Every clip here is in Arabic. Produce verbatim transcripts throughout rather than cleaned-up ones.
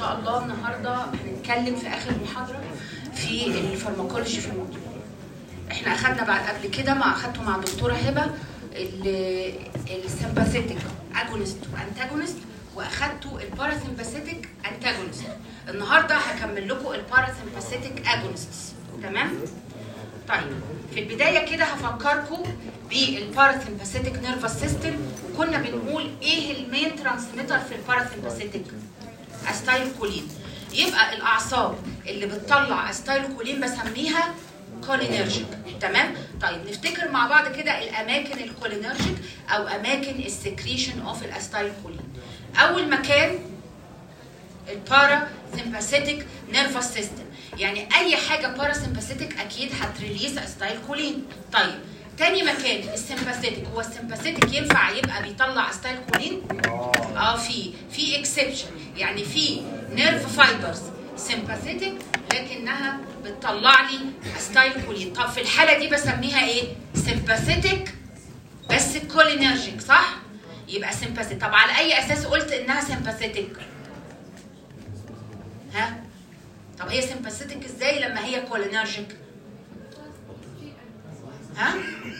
شاء الله النهارده هنتكلم في اخر محاضره في الفارماكولوجي في الموضوع. احنا اخدنا بعد قبل كده مع اخدته مع دكتوره هبه السمباثيتك اجونست وانتاجونست، واخدته الباراسمباثيتك انتاجونست. النهارده هكمل لكم الباراسمباثيتك اجونستس. تمام؟ طيب في البدايه كده هفكركم بالباراسمباثيتك نيرفس سيستم، وكنا بنقول ايه المين ترانسميتر في الباراسمباثيتك؟ استايلكولين. يبقى الاعصاب اللي بتطلع استايلكولين بسميها كولينرجيك. تمام؟ طيب نفتكر مع بعض كده الاماكن الكولينرجيك او اماكن السكريشن اوف الاستايلكولين. اول مكان البارا سمباثيتك نيرفس سيستم، يعني اي حاجه باراسمباثيتك اكيد هتريليس استايلكولين. طيب تاني مكان السمباثيتك، هو السمباثيتك ينفع يبقى بيطلع استايلكولين؟ اه في في اكسبشن، يعني في نيرف فايبرز سمباثيتك لكنها بتطلع لي استايلكولين. طب في الحاله دي بسميها ايه؟ سمباثيتك بس كولينرجيك، صح؟ يبقى سمباثيتك. طب على اي اساس قلت انها سمباثيتك؟ ها؟ طب هي سمباثيتك ازاي لما هي كولينرجيك؟ ها؟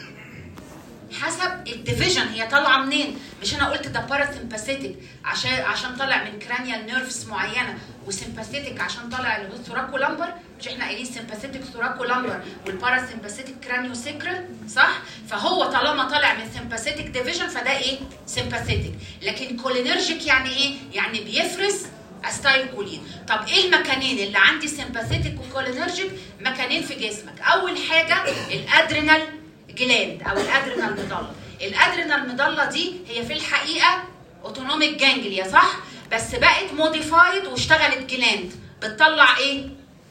حسب الديفيجن هي طالعه منين. مش انا قلت ده باراسمباثيتك عشان عشان طالع من كرانيال نيرفز معينه، وسمباثيتك عشان طالع اللي هو ثوراكو لامبر. مش احنا قايلين سمباثيتك ثوراكو لامبر والباراسمباثيتك كرانيو سيكرال، صح؟ فهو طالما طالع من سمباثيتك ديفيجن فده ايه؟ سمباثيتك. لكن كولينرجيك يعني ايه؟ يعني بيفرز استايلكولين. طب ايه المكانين اللي عندي سمباثيتك وكولينرجيك؟ مكانين في جسمك. اول حاجه الادرينال جلاند او الادرينال مضله. الادرينال مضله دي هي في الحقيقه اوتونوميك جانجليا، صح؟ بس بقت موديفايد واشتغلت جلاند بتطلع ايه؟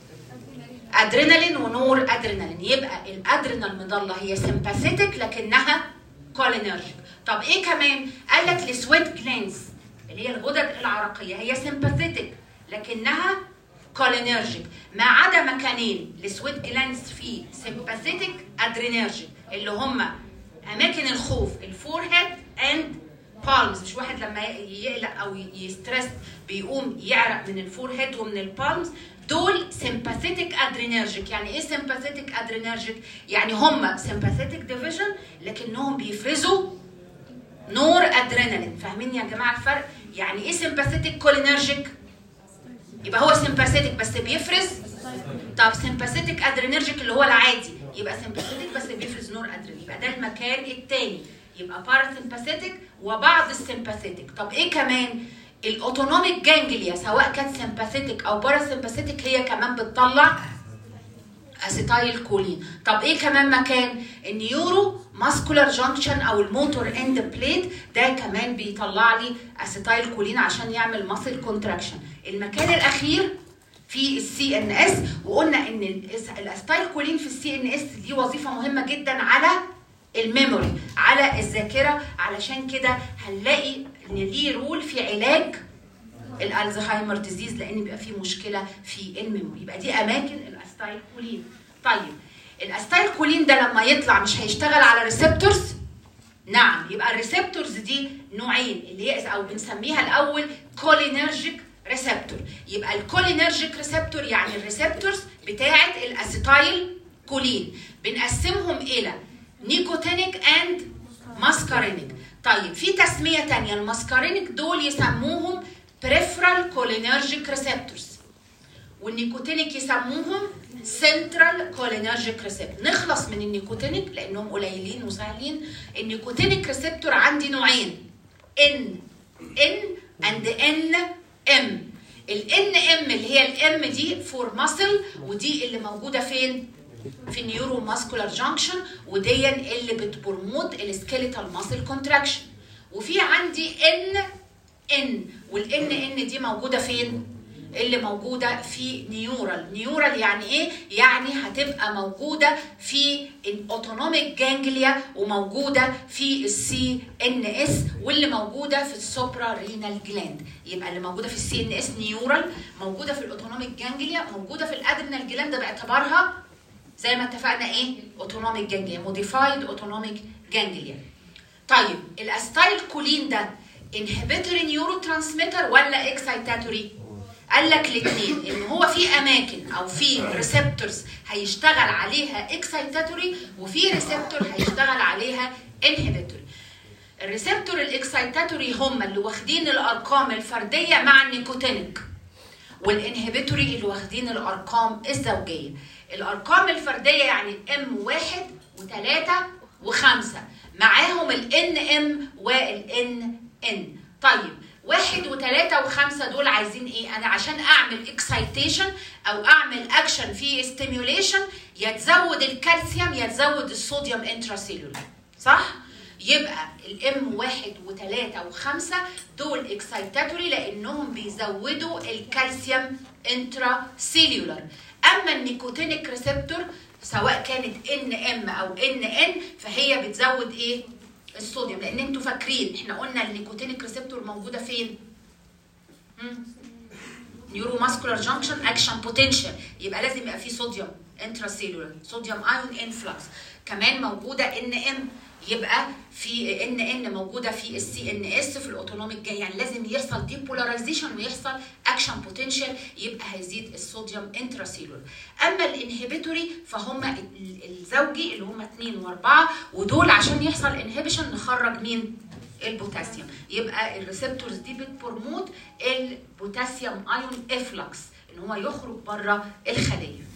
ادرينالين ونور ادرينالين. يبقى الادرينال مضله هي سمباثيتك لكنها كولينرجيك. طب ايه كمان؟ قال لك السويت جلاندز اللي هي الغدد العرقيه هي سمباثيتك لكنها كولينرجيك، ما عدا مكانين السويت جلاندز في سمباثيتك ادرينرجيك اللي هم اماكن الخوف، الفورهيد اند بالمز. مش واحد لما يقلق او يسترس بيقوم يعرق من الفورهيد ومن البالمز، دول سمباثيتك ادرينرجيك. يعني ايه سمباثيتك ادرينرجيك؟ يعني هم سمباثيتك ديفيجن لكنهم بيفرزوا نور ادرينالين. فاهمين يا جماعه الفرق؟ يعني ايه سمباثيتك كولينرجيك؟ يبقى هو سمباثيتك بس بيفرز. طب سمباثيتك ادرينرجيك اللي هو العادي، يبقى سمباثيتك بس بيفرز نور ادرينالين. يبقى ده المكان الثاني. يبقى باراسمباثيتك وبعض السمباثيتك. طب ايه كمان؟ الاوتونوميك جانجليا سواء كانت سمباثيتك او باراسمباثيتك هي كمان بتطلع اسيتايلكولين. طب ايه كمان مكان؟ النيورو ماسكولار جانكشن او الموتور اند بليت، ده كمان بيطلع لي اسيتايلكولين عشان يعمل ماسل كونتراكشن. المكان الاخير في السي ان اس، وقلنا ان الاسيتايلكولين في السي ان اس دي وظيفه مهمه جدا على الميموري، على الذاكره. علشان كده هنلاقي ان ليه رول في علاج الالزهايمر ديزيز لان بيبقى فيه مشكله في الميموري. يبقى دي اماكن الاستايلكولين. طيب الاستايلكولين ده لما يطلع مش هيشتغل على ريسبتورز؟ نعم. يبقى الريسبتورز دي نوعين، اللي هي او بنسميها الاول كولينرجيك ريسبتور. يبقى الكولينرجيك ريسبتور يعني الريسبتورز بتاعه الاسيتايل كولين بنقسمهم الى نيكوتينيك اند ماسكارينيك. طيب في تسميه ثانيه، الماسكارينيك دول يسموهم بريفرال كولينرجيك ريسبتورز، والنيكوتينيك يسموهم سنترال كولينرجيك ريسبتور. نخلص من النيكوتينيك لانهم قليلين وسهلين. النيكوتينيك ريسبتور عندي نوعين، ان ان اند ان ام. الان ام اللي هي الام دي فور ماسل، ودي اللي موجوده فين؟ في النيورو ماسكولار جانكشن، ودي اللي بتبرموت السكيليتال ماسل كونتراكشن. وفي عندي ان ان، والان ان دي موجوده فين؟ اللي موجوده في نيورال. نيورال يعني ايه؟ يعني هتبقى موجوده في الاوتونوميك جانجليا وموجوده في السي ان اس واللي موجوده في السوبرا رينال جلاند. يبقى اللي موجوده في السي ان اس نيورال، موجوده في الاوتونوميك جانجليا، موجوده في الادرينال جلاند باعتبارها زي ما اتفقنا ايه؟ اوتونوميك جانجليا، موديفايد اوتونوميك جانجليا. طيب الاستايلكولين ده انهبيتوري نيورو ترانسميتر ولا اكسايتاتوري؟ قال لك الاثنين، ان هو في اماكن او في ريسبتورز هيشتغل عليها اكسايتاتوري وفي ريسبتور هيشتغل عليها انهبيتوري. الريسبتور الاكسايتاتوري هم اللي واخدين الارقام الفرديه مع النيكوتينيك، والانهبيتوري اللي واخدين الارقام الزوجيه. الارقام الفرديه يعني ام واحد وثلاثه وخمسه، معاهم الان ام والان ان. طيب واحد وثلاثة وخمسة دول عايزين ايه؟ انا عشان اعمل اكسايتيشن او اعمل اكشن في ستيميوليشن، يا تزود الكالسيوم يا تزود الصوديوم انتراسيلولار، صح؟ يبقى الام واحد وثلاثة وخمسة دول اكسايتاتوري لانهم بيزودوا الكالسيوم انتراسيلولار. اما النيكوتينيك ريسبتور سواء كانت ان ام او ان ان فهي بتزود ايه؟ الصوديوم. لان انتوا فاكرين احنا قلنا النيكوتينيك ريسبتور موجوده فين؟ نيورو ماسكولار جانكشن اكشن بوتنشال، يبقى لازم يبقى فيه صوديوم انتراسيلولار، صوديوم ايون انفلكس. كمان موجوده ان ام، يبقى في ان ان موجوده في السي ان اس في الاوتونوميك جاي، يعني لازم يحصل ديبولاريزيشن ويحصل اكشن بوتنشال، يبقى هيزيد الصوديوم انتراسيلولار. اما الانهبيتوري فهم الزوجي اللي هم اثنين واربعه، ودول عشان يحصل انهبيشن نخرج مين؟ البوتاسيوم. يبقى الريسبتورز دي بتبرموت البوتاسيوم ايون افلكس ان هو يخرج بره الخليه.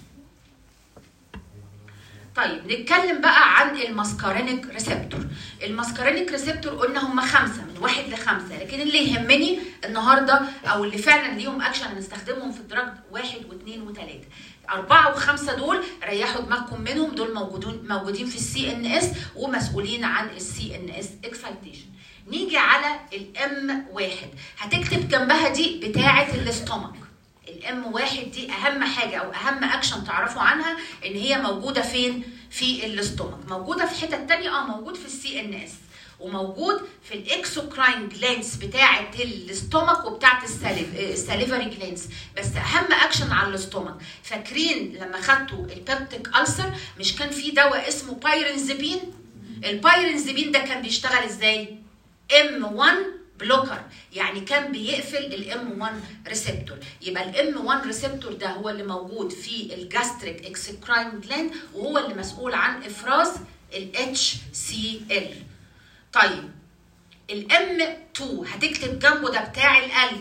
طيب نتكلم بقى عن الماسكارينيك ريسبتور. الماسكارينيك ريسبتور قلنا هم خمسه من واحد لخمسه، لكن اللي يهمني النهارده او اللي فعلا ليهم اكشن هنستخدمهم في الدراج واحد واثنين وثلاثه. أربعة وخمسة دول ريحوا دماغكم منهم، دول موجودين موجودين في السي ان اس ومسؤولين عن السي ان اس اكسايتيشن. نيجي على الام واحد، هتكتب جنبها دي بتاعه الاستومك. الام واحد دي اهم حاجه او اهم اكشن تعرفوا عنها ان هي موجوده فين؟ في الاستومك. موجوده في حته ثانيه اه موجود في السي ان اس، وموجود في الاكسوكراين جلانس بتاعه الاستومك وبتاعه الساليفري جلانس، بس اهم اكشن على الاستومك. فاكرين لما خدتوا البيبتيك ألسر مش كان في دواء اسمه بايرنزبين؟ البايرنزبين ده كان بيشتغل ازاي؟ ام واحد بلوكر، يعني كان بيقفل الام واحد ريسبتور. يبقى الام واحد ريسبتور ده هو اللي موجود في الجاستريك اكسكراين جلاند، وهو اللي مسؤول عن افراز الاتش سي ال. طيب الام اتنين هتكتب جنبه ده بتاع القلب،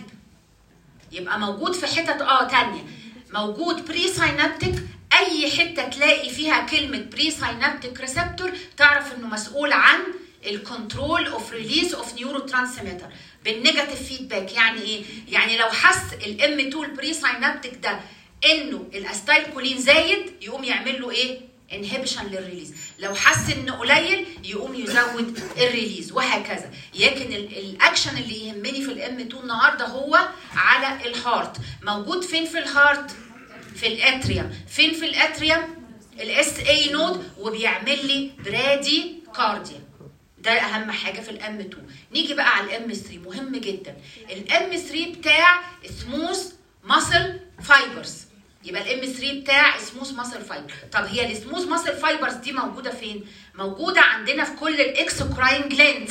يبقى موجود في حتت اه تانية. موجود بري ساينابتيك، اي حته تلاقي فيها كلمه بري ساينابتيك ريسبتور تعرف انه مسؤول عن الكنترول اوف ريليز اوف نيورو ترانسميتر بالنيجاتيف فيدباك. يعني ايه؟ يعني لو حس الام اتنين البري ساينابتيك ده انه الاستايل كولين زايد يقوم يعمل له ايه؟ انهبيشن للريليز. لو حس انه قليل يقوم يزود الريليز، وهكذا. لكن الاكشن اللي يهمني في الام اتنين النهارده هو على الهارت. موجود فين في الهارت؟ في الاتريوم. فين في الاتريوم؟ الاس اي نود، وبيعمل لي برادي كارديا. ده اهم حاجه في الام اتنين. نيجي بقى على الام تلاتة، مهم جدا. الام تلاتة بتاع سموث ماسل فايبرز، يبقى الام تلاتة بتاع سموث ماسل فايبر. طب هي السموث ماسل فايبرز دي موجوده فين؟ موجوده عندنا في كل الاكسوكراين جلاندز.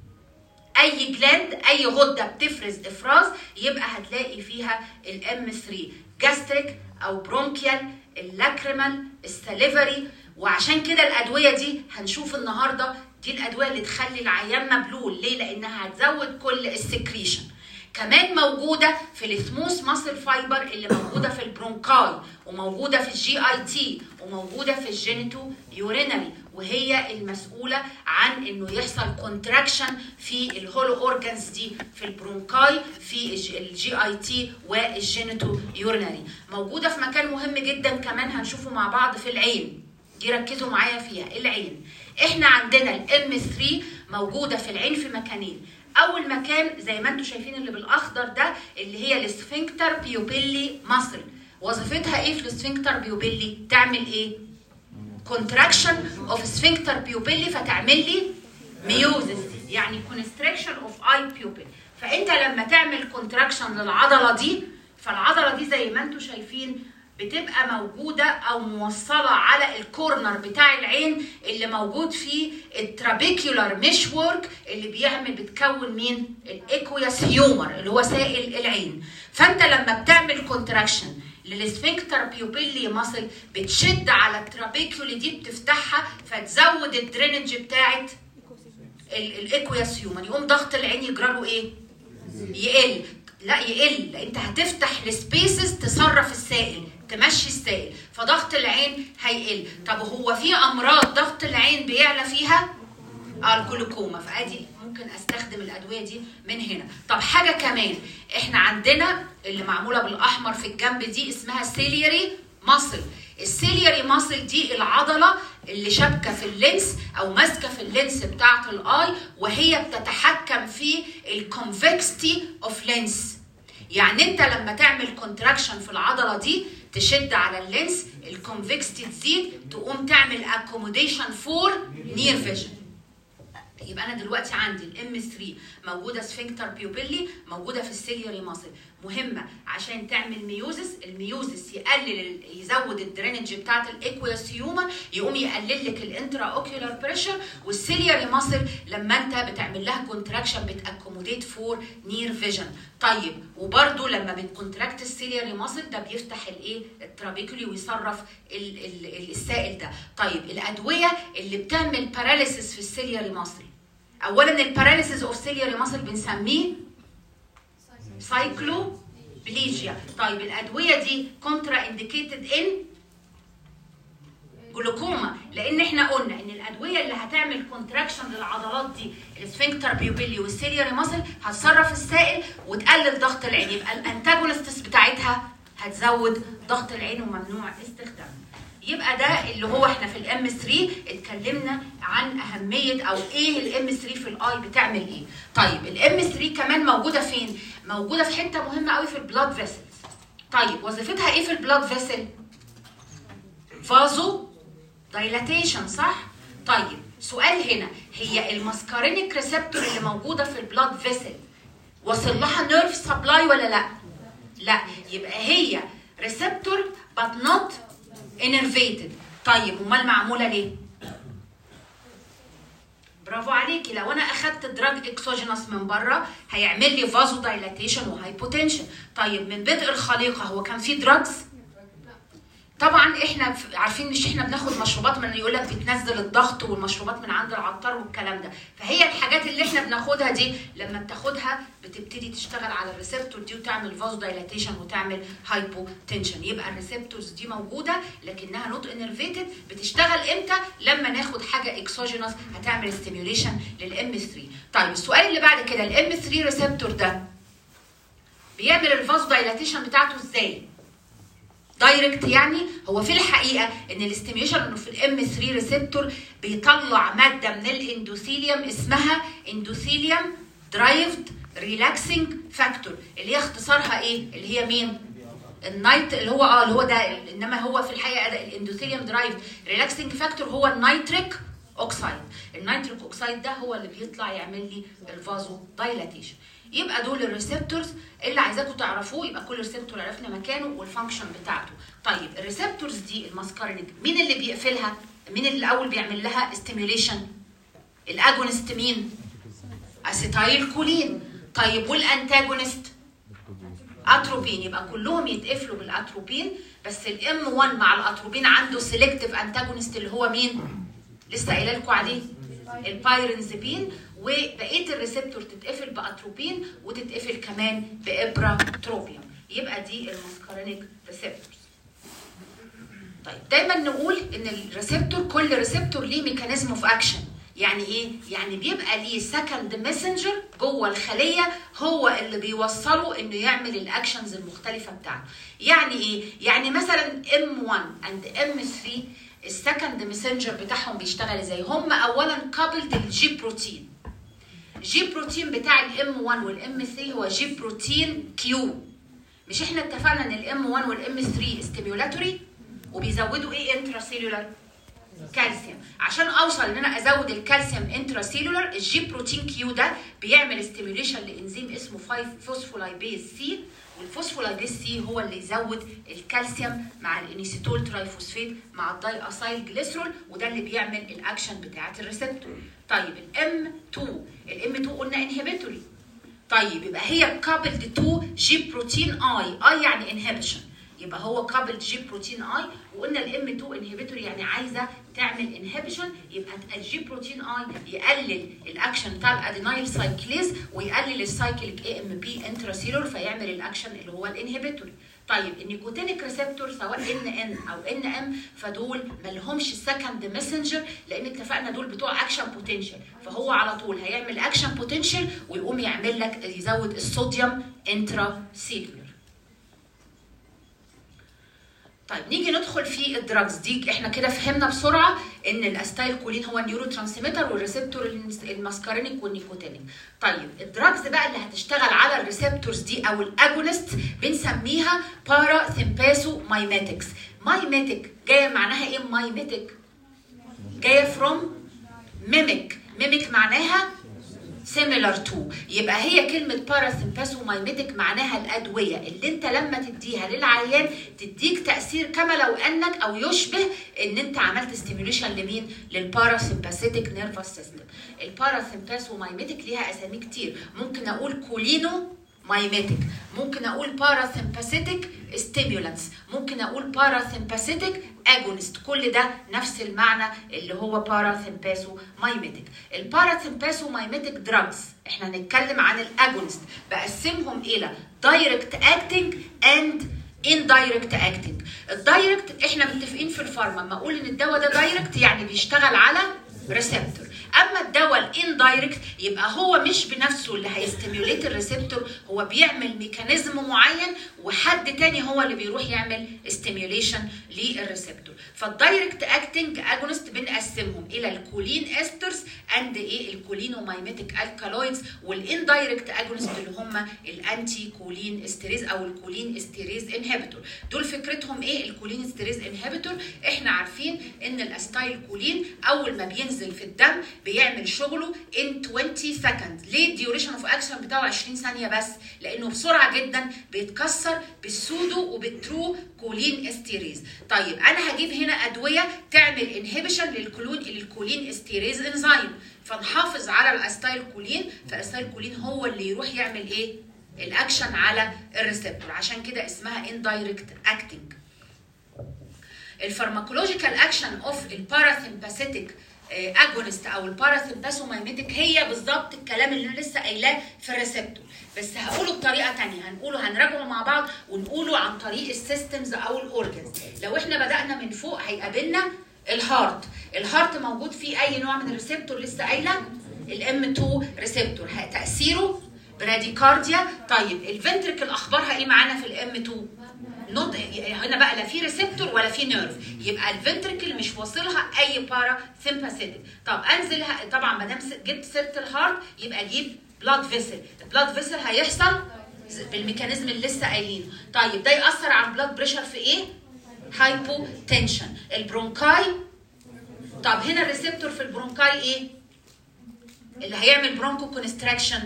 اي جلاند اي غده بتفرز افراز يبقى هتلاقي فيها الام تلاتة، جاستريك او برونكيال، اللاكريمال، الساليفري. وعشان كده الادويه دي هنشوف النهارده دي الادويه اللي تخلي العيان مبلول. ليه؟ لانها هتزود كل السكريشن. كمان موجوده في السموث ماسل فايبر اللي موجوده في البرونكاي، وموجوده في الجي اي تي، وموجوده في الجينيتو يورينري، وهي المسؤوله عن انه يحصل كونتراكشن في الهولو اورجانز دي، في البرونكاي، في الجي اي تي والجينيتو يورينري. موجوده في مكان مهم جدا كمان هنشوفه مع بعض في العين، دي ركزوا معايا فيها. العين احنا عندنا الام تلاتة موجوده في العين في مكانين. اول مكان زي ما انتم شايفين اللي بالاخضر ده اللي هي السفنكتر بيوبيلي ماسل. وظيفتها ايه في السفنكتر بيوبيلي؟ تعمل ايه؟ كونتراكشن اوف سفنكتر بيوبيلي، فتعمل لي ميوزس، يعني كونستريكشن اوف اي بيوبيل. فانت لما تعمل كونتراكشن للعضله دي، فالعضله دي زي ما انتم شايفين بتبقى موجوده او موصله على الكورنر بتاع العين اللي موجود فيه الترابيكيولار ميش وورك اللي بيعمل بتكون مين؟ الايكوياس هيومر اللي هو سائل العين. فانت لما بتعمل كونتراكشن للسفنكتر بيوبيلي ماسل بتشد على الترابيكيولي دي بتفتحها فتزود الدرينج بتاعت الايكوياس هيومر، يقوم ضغط العين يجرى له ايه؟ يقل. لا يقل، لان انت هتفتح السبيسز تصرف السائل تمشي السائل، فضغط العين هيقل. طب هو في امراض ضغط العين بيعلى فيها؟ اه الجلوكوما، فادي ممكن استخدم الادويه دي من هنا. طب حاجه كمان، احنا عندنا اللي معموله بالاحمر في الجنب دي اسمها سيلياري ماسل. السيلياري ماسل دي العضله اللي شابكه في اللينس او ماسكه في اللينس بتاعه الاي، وهي بتتحكم في الكونفكستي اوف لينس. يعني انت لما تعمل كونتراكشن في العضله دي تشد على اللينس، الكونفكستي تزيد، تقوم تعمل اكوموديشن فور نير فيجن. يبقى انا دلوقتي عندي الام ثلاثة موجوده سفنكتر بيوبيلي، موجوده في السيلياري ماسل، مهمه عشان تعمل ميوزس. الميوزس يقلل يزود الدرينج بتاعت الايكوياس هيومر، يقوم يقلل لك الانترا اوكيولار بريشر. والسيلياري ماسل لما انت بتعمل لها كونتراكشن بتاكوموديت فور نير فيجن. طيب وبرده لما بتكونتراكت السيلياري ماسل ده بيفتح الايه؟ الترابيكولي ويصرف ال ال السائل ده. طيب الادويه اللي بتعمل باراليسيس في السيلياري ماسل، اولا الباراليسيس اوف سيلياري ماسل بنسميه سايكلوبليجيا. طيب الادويه دي كونترا انديكيتد ان جلوكوما، لان احنا قلنا ان الادويه اللي هتعمل كونتراكشن للعضلات دي السفنكتر بيوبيلي والسيلياري ماسل هتصرف السائل وتقلل ضغط العين، يبقى الانتاجونستس بتاعتها هتزود ضغط العين وممنوع استخدامها. يبقى ده اللي هو احنا في الام ثلاثة اتكلمنا عن اهميه او ايه الام ثلاثة في الاي بتعمل ايه. طيب الام ثلاثة كمان موجوده فين؟ موجوده في حته مهمه قوي في البلاد فيسلز. طيب وظيفتها ايه في البلاد فيسل؟ فازو دايلاتيشن، صح؟ طيب سؤال هنا، هي الماسكارينيك ريسبتور اللي موجوده في البلاد فيسل وصل لها نيرف سبلاي ولا لا؟ لا، يبقى هي ريسبتور but not innervated. طيب امال معموله ليه؟ برافو عليكي، لو انا اخدت دراج اكسوجينوس من بره هيعمل لي فازو دايلاتيشن وهايبوتنشن. طيب من بدء الخليقه هو كان في دراجز؟ طبعا احنا عارفين مش احنا بناخد مشروبات من يقول لك بتنزل الضغط والمشروبات من عند العطار والكلام ده، فهي الحاجات اللي احنا بناخدها دي لما بتاخدها بتبتدي تشتغل على الريسبتور دي وتعمل فازو دايلاتيشن وتعمل هايبوتنشن. يبقى الريسبتورز دي موجوده لكنها نوت انرفيتد. بتشتغل امتى؟ لما ناخد حاجه اكسوجينوس هتعمل ستيميوليشن للام ثلاثة. طيب السؤال اللي بعد كده، الام ثلاثة ريسبتور ده بيعمل الفازو دايلاتيشن بتاعته ازاي؟ دايركت يعني؟ هو في الحقيقه ان الاستيميوليشن انه في الام ثلاثة ريسبتور بيطلع ماده من الاندوثيليوم اسمها اندوثيليوم درايفد ريلاكسنج فاكتور، اللي هي اختصارها ايه؟ اللي هي مين؟ النايت اللي هو اه اللي هو ده، انما هو في الحقيقه ده الاندوثيليوم درايفد ريلاكسنج فاكتور هو النيتريك اوكسايد. النيتريك اوكسايد ده هو اللي بيطلع يعمل لي الفازو دايلاتيشن. يبقى دول الريسبتورز اللي عايزاكم تعرفوه. يبقى كل ريسبتور عرفنا مكانه والفانكشن بتاعته. طيب الريسبتورز دي الماسكارينيك مين اللي بيقفلها؟ مين اللي الاول بيعمل لها ستيميوليشن؟ الاجونست مين؟ اسيتايل كولين. طيب والانتاجونست؟ اتروبين. يبقى كلهم يتقفلوا بالاتروبين، بس الام واحد مع الاتروبين عنده سيلكتيف انتاجونست اللي هو مين؟ لسه قايله لكم عليه البايرنزبين. وبقيه الريسبتور تتقفل باتروبين وتتقفل كمان بابراتروبيوم. يبقى دي الماسكارينيك ريسبتورز. طيب دايما نقول ان الريسبتور كل ريسبتور ليه ميكانيزم اوف اكشن. يعني ايه؟ يعني بيبقى ليه سكند ميسنجر جوه الخليه هو اللي بيوصله انه يعمل الاكشنز المختلفه بتاعته. يعني ايه؟ يعني مثلا ام واحد اند ام ثلاثة السكند ميسنجر بتاعهم بيشتغل ازاي؟ هم اولا كابلد الجي بروتين. جي بروتين بتاع الام واحد والام ثلاثة هو جي بروتين كيو. مش احنا اتفقنا ان الام واحد والام ثلاثة ستيميولاتوري وبيزودوا ايه انترا سيلولار؟ كالسيوم. عشان اوصل ان انا ازود الكالسيوم انتراسيلولر، الجي بروتين كيو ده بيعمل ستيميوليشن لانزيم اسمه خمسة فوسفولايبيز سي، والفوسفولايبيز سي هو اللي يزود الكالسيوم مع الانيسيتول ترايفوسفيت مع الداي اسايل جليسرول، وده اللي بيعمل الاكشن بتاعه الريسبتور. طيب الام اتنين، الام اتنين قلنا انهبيتوري. طيب يبقى هي كابلد تو جي بروتين اي، اي يعني انهبيشن، يبقى هو كابلد جي بروتين اي، وقلنا الام اتنين انهبيتوري يعني عايزه تعمل انهبيشن، يبقى الجي بروتين اي يقلل الاكشن بتاع الادينايل سايكليز ويقلل السايكليك اي ام بي انتراسيلور، فيعمل الاكشن اللي هو الانهبيتوري. طيب النيكوتينيك ريسبتور سواء ان ان او ان ام، فدول ما لهمش سكند ماسنجر، لان اتفقنا دول بتوع اكشن بوتنشال، فهو على طول هيعمل اكشن بوتنشال ويقوم يعمل لك يزود الصوديوم انتراسيلولر. طيب نيجي ندخل في الدراجز دي. احنا كده فهمنا بسرعه ان الاستايل كولين هو النيورو ترانسميتر والريسبتور الماسكارينيك والنيكوتينيك. طيب الدراجز بقى اللي هتشتغل على الريسبتورز دي او الاجونست بنسميها بارا سيمباسو مايميتكس. مايميتك جايه معناها ايه؟ مايميتك جايه فروم ميميك، ميميك معناها similar to، يبقى هي كلمة باراسيمباسومايميتك معناها الأدوية اللي أنت لما تديها للعيان تديك تأثير كما لو أنك أو يشبه إن أنت عملت ستيميوليشن لمين؟ للباراسيمباثيتك نيرفس سيستم. الباراسيمباسومايميتك ليها أسامي كتير، ممكن أقول كولينو مايميتك، ممكن اقول باراسيمباثيتك ستيمولانس، ممكن اقول باراسيمباثيتك اجونست، كل ده نفس المعنى اللي هو باراسيمباسو مايميتك. الباراسيمباسو مايميتك دراجز احنا هنتكلم عن الاجونست، بقسمهم الى دايركت اكتنج اند indirect acting. الدايركت احنا متفقين في الفارما لما اقول ان الدواء ده دايركت يعني بيشتغل على ريسبتور، اما الدواء الاندايركت يبقى هو مش بنفسه اللي هيستيميوليت الريسبتور، هو بيعمل ميكانيزم معين وحد تاني هو اللي بيروح يعمل ستيميوليشن للريسبتور. فالدايركت اكتنج اجونست بنقسمهم الى الكولين استرز اند ايه الكولينومايميتك الكالويدز، والاندايركت اجونست اللي هم الانتي كولين استريز او الكولين استريز انهبيتور. دول فكرتهم ايه؟ الكولين استريز انهبيتور احنا عارفين ان الاستايل كولين اول ما بينزل في الدم بيعمل شغله in عشرين سكند. ليه الديوريشن اوف اكشن بتاعه عشرين ثانيه بس؟ لانه بسرعه جدا بيتكسر بالسودو وبالترو كولين استيريز. طيب انا هجيب هنا ادويه تعمل انهبيشن للكولين للكولين استيريز انزيم، فنحافظ على الاستايل كولين، فالاستايل كولين هو اللي يروح يعمل ايه؟ الاكشن على الريسبتور، عشان كده اسمها indirect acting. الفارماكولوجيكال اكشن اوف الباراسيمباثيتك اجونست او الباراسيمباسومايميتك هي بالظبط الكلام اللي انا لسه قايلاه في الريسبتور، بس هقوله بطريقه ثانيه، هنقوله هنراجعه مع بعض ونقوله عن طريق السيستمز او الاورجنز. لو احنا بدانا من فوق هيقابلنا الهارت، الهارت موجود فيه اي نوع من الريسبتور لسه قايله؟ الام اتنين ريسبتور، تاثيره براديكارديا. طيب الفنتركل اخبارها ايه معانا في الام اتنين؟ نوت هنا بقى لا في ريسبتور ولا في نيرف، يبقى الفنتركل مش واصلها اي بارا سيمباثيتك. طب انزلها طبعا ما دام جبت سيره الهارت يبقى اجيب بلاد فيسل، البلاد فيسل هيحصل بالميكانيزم اللي لسه قايلينه. طيب ده ياثر على البلاد بريشر في ايه؟ هايبو تنشن. البرونكاي، طب هنا الريسبتور في البرونكاي ايه؟ اللي هيعمل برونكو كونستراكشن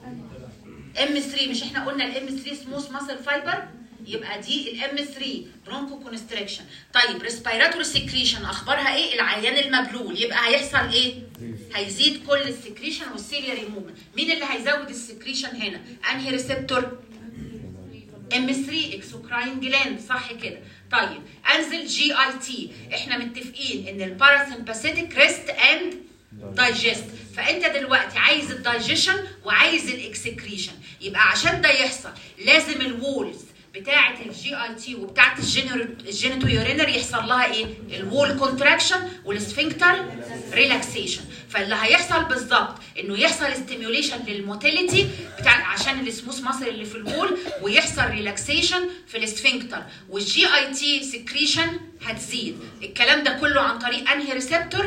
ام ثلاثة، مش احنا قلنا الام ثلاثة سموث ماسل فايبر؟ يبقى دي الام ثلاثة برونكو كونستريكشن. طيب ريسبيراتوري سكريشن اخبارها ايه؟ العيان المبلول يبقى هيحصل ايه؟ هيزيد كل السكريشن والسيلياري موفمنت. مين اللي هيزود السكريشن هنا؟ انهي ريسبتور؟ ام ثلاثة اكسوكراين جلاند، صح كده؟ طيب انزل جي اي تي، احنا متفقين ان الباراسيمباثيتك ريست اند دايجست، فانت دلوقتي عايز الدايجيشن وعايز الاكسكريشن، يبقى عشان ده يحصل لازم الوولز بتاعه الجي اي تي وبتاعه الجينيتو يورينري يحصل لها ايه؟ الوول كونتراكشن والسفنكتر ريلاكسيشن. فاللي هيحصل بالظبط انه يحصل ستيميوليشن للموتيليتي بتاع عشان السموث ماسل اللي في الوول، ويحصل ريلاكسيشن في السفنكتر، والجي اي تي سكريشن هتزيد. الكلام ده كله عن طريق انهي ريسبتور؟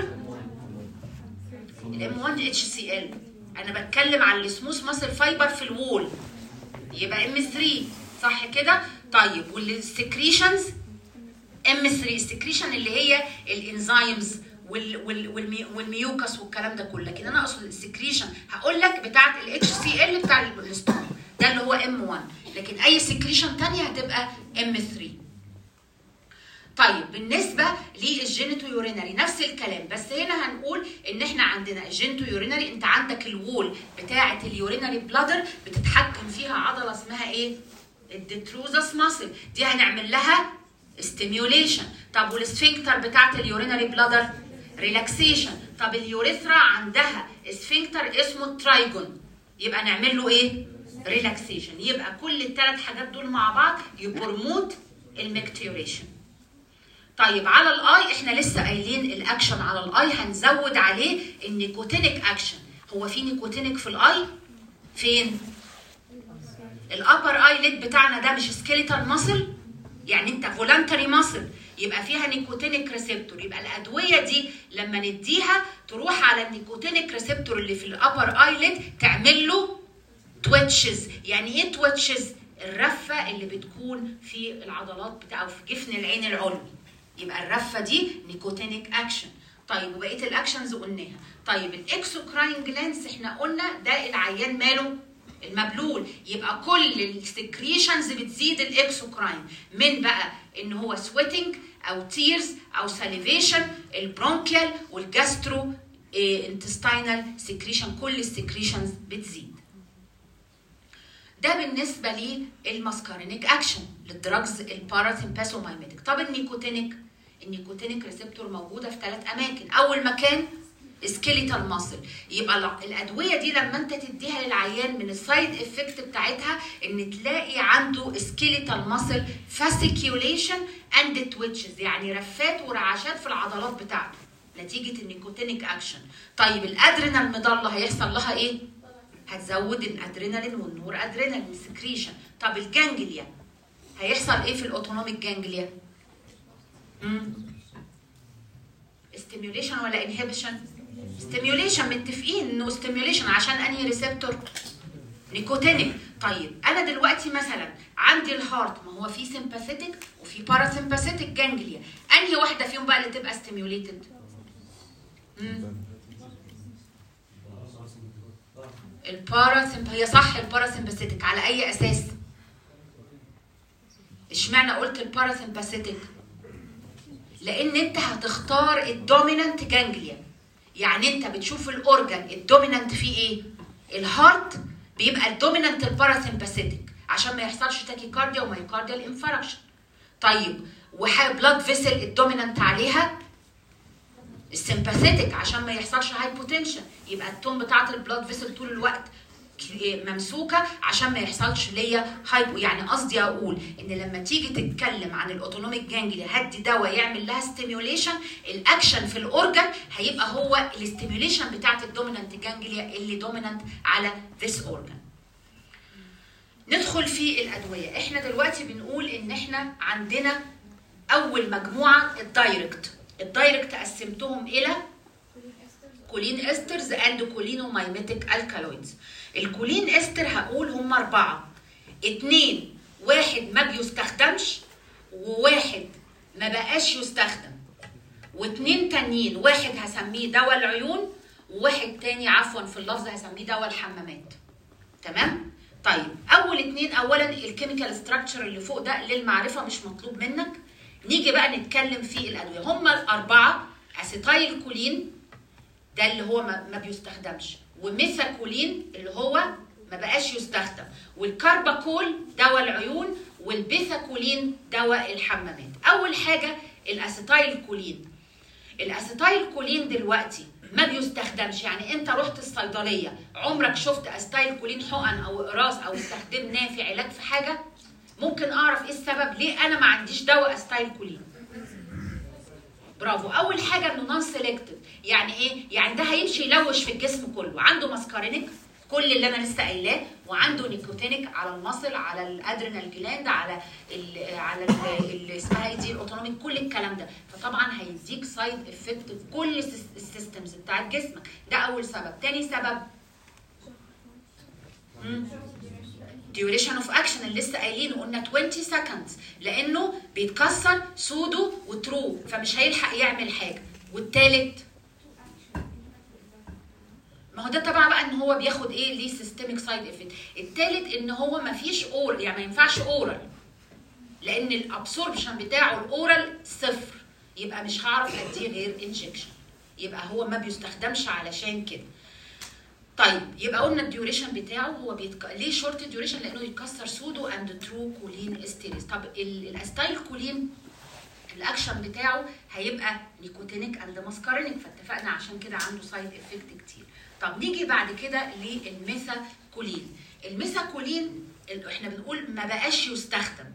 الام واحد اتش سي ال. انا بتكلم عن السموث ماسل فايبر في الوول، يبقى ام ثلاثة، صح كده؟ طيب والسكريشنز ام ثلاثة، السكريشن اللي هي الانزيمز والميوكس والكلام ده كله، لكن انا اقصد السكريشن هقول لك بتاعه الاتش سي ال بتاع الاستومك ده اللي هو ام واحد، لكن اي سكريشن ثانيه هتبقى ام ثلاثة. طيب بالنسبه للجينيتو يورينري نفس الكلام، بس هنا هنقول ان احنا عندنا الجينيتو يورينري، انت عندك الوول بتاعه اليورينري بلادر بتتحكم فيها عضله اسمها ايه؟ الديتروزس ماسل، دي هنعمل لها ستيميوليشن. طب والسفنكتر بتاعت اليورينري بلادر ريلاكسيشن. طب اليوريثرا عندها سفنكتر اسمه ترايجون، يبقى نعمل له ايه؟ ريلاكسيشن. يبقى كل الثلاث حاجات دول مع بعض يبرموت المكتيوريشن. طيب على الاي احنا لسه قايلين الاكشن على الاي هنزود عليه النيكوتينيك اكشن. هو في نيكوتينيك في الاي؟ فين؟ الابر اي ليد بتاعنا ده مش سكيليتال ماسل؟ يعني انت فولنتري ماسل يبقى فيها نيكوتينيك ريسبتور، يبقى الادويه دي لما نديها تروح على النيكوتينيك ريسبتور اللي في الابر اي ليد تعمل له تويتشز. يعني ايه تويتشز؟ الرفه اللي بتكون في العضلات بتاع او في جفن العين العلوي، يبقى الرفه دي نيكوتينيك اكشن. طيب وبقيه الاكشنز قلناها. طيب الاكسوكراين جلانس احنا قلنا ده العيان ماله؟ المبلول، يبقى كل السكريشنز بتزيد الاكسوكراين، من بقى ان هو سويتنج او تيرز او ساليفيشن، البرونكيال والجاسترو انتستينال سكريشن، كل السكريشنز بتزيد. ده بالنسبه للماسكارينيك اكشن للدراجز الباراسمباثومايميتيك. طب النيكوتينيك، النيكوتينيك ريسبتور موجوده في ثلاث اماكن. اول مكان سكيليتال ماسل، يبقى الادويه دي لما انت تديها للعيان من السايد افكت بتاعتها ان تلاقي عنده سكيليتال ماسل فاسيكيوليشن اند تويتشز، يعني رفات ورعشات في العضلات بتاعته نتيجه النيكوتينيك اكشن. طيب الادرينال مضله هيحصل لها ايه؟ هتزود الادرينالين والنور ادرينالين سكريشن. طب الجانجليا هيحصل ايه في الاوتونوميك جانجليا؟ امم ستيميوليشن ولا انهبيشن؟ ستيميوليشن، متفقين انه ستيميوليشن عشان انهي ريسبتور؟ نيكوتينيك. طيب انا دلوقتي مثلا عندي الهارت، ما هو في سمباثيتك وفي باراسمباثيتك جانجليا، انهي واحده فيهم بقى اللي تبقى ستيميوليتد؟ الباراسمب هي صح، الباراسمباثيتك. على اي اساس؟ اشمعنى قلت الباراسمباثيتك؟ لان انت هتختار الدومينانت جانجليا، يعني انت بتشوف الاورجن الدومينانت فيه ايه؟ الهارت بيبقى الدومينانت الباراسمباثيتك عشان ما يحصلش تاكيكارديا ومايوكارديال انفاركشن. طيب وبلاد فيسل الدومينانت عليها السمباثيتك عشان ما يحصلش هايبوتنشن، يبقى التون بتاعت البلاد فيسل طول الوقت ممسوكه عشان ما يحصلش ليا هايبو. يعني قصدي اقول ان لما تيجي تتكلم عن الاوتونوميك جانجليا هدي دواء يعمل لها ستيميوليشن، الاكشن في الاورجن هيبقى هو الاستيميوليشن بتاعت الدومينانت جانجليا اللي دومينانت على ذس اورجن. ندخل في الادويه. احنا دلوقتي بنقول ان احنا عندنا اول مجموعه الدايركت. الدايركت قسمتهم الى كولين استرز اند كولينومايميتيك الكالويدز. الكولين استر هقول هم اربعه، اتنين واحد ما بيستخدمش وواحد ما بقاش يستخدم، واتنين تانيين واحد هسميه دواء العيون وواحد تاني عفوا في اللفظ هسميه دواء الحمامات. تمام؟ طيب اول اتنين، اولا الكيميكال ستراكشر اللي فوق ده للمعرفه مش مطلوب منك. نيجي بقى نتكلم في الادويه. هم الاربعه اسيتايل كولين ده اللي هو ما بيستخدمش، وميثاكولين اللي هو ما بقاش يستخدم، والكارباكول دواء العيون، والبيثاكولين دواء الحمامات. اول حاجه الاسيتايل كولين. الاسيتايل كولين دلوقتي ما بيستخدمش، يعني انت رحت الصيدليه عمرك شفت اسيتايل كولين حقن او اقراص او استخدمناه في علاج في حاجه؟ ممكن اعرف ايه السبب ليه انا ما عنديش دواء اسيتايل كولين؟ برافو. اول حاجه انه نون سيلكتيف. يعني ايه؟ يعني ده هيمشي يلوش في الجسم كله، عنده ماسكارينيك كل اللي انا لسه قايلاه، وعنده نيكوتينيك على المصل، على الادرينال جلاند، على ال على اللي اسمها ايه دي الاوتونوميك، كل الكلام ده. فطبعا هيديك سايد افكت في كل السيستمز بتاعت جسمك. ده اول سبب. تاني سبب duration of action اللي لسه قايلينه، قلنا عشرين seconds، لانه بيتكسر سودو وترو فمش هيلحق يعمل حاجه. والتالت ما هو ده طبعا بقى ان هو بياخد ايه ليه سيستميك سايد افكت. التالت ان هو ما فيش اورال، يعني ما ينفعش اورال لان الابسوربشن بتاعه الاورال صفر، يبقى مش هعرف اديه غير انجكشن، يبقى هو ما بيستخدمش علشان كده. طيب يبقى قلنا الديوريشن بتاعه هو بيتك... ليه شورت ديوريشن؟ لانه يتكسر سودو اند ترو كولين استيريز. طب الاستايل كولين الاكشن بتاعه هيبقى نيكوتينيك اند ماسكارينيك، فاتفقنا عشان كده عنده سايد افكت كتير. طب نيجي بعد كده للميثاكولين. الميثاكولين احنا بنقول ما بقاش يستخدم.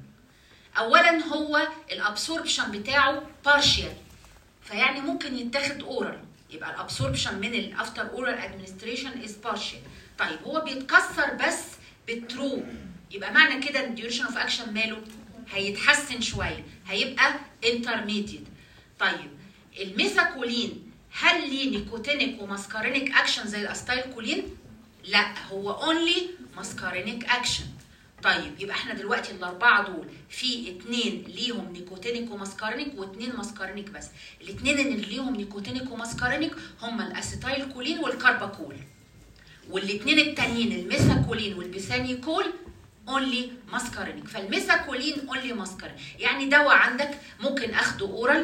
اولا هو الابسوربشن بتاعه بارشيال، فيعني ممكن يتاخد اورال، يبقى الابسوربشن من الافتر اورال ادمنستريشن از بارشيال. طيب هو بيتكسر بس بالترو، يبقى معنى كده ان الديوريشن اوف اكشن ماله هيتحسن شويه، هيبقى انترميديت. طيب الميثاكولين هل ليه نيكوتينيك وماسكارينيك اكشن زي الاستايلكولين؟ لا، هو اونلي ماسكارينيك اكشن. طيب يبقى احنا دلوقتي الاربعه دول في اثنين ليهم نيكوتينيك وماسكارينيك واثنين ماسكارينيك بس. الاثنين اللي ليهم نيكوتينيك وماسكارينيك هم الاسيتايلكولين والكارباكول، والاثنين التانيين الميثاكولين والبيثانيكول اونلي ماسكارينيك. فالميثاكولين اونلي ماسكارينيك، يعني دواء عندك ممكن اخده اورال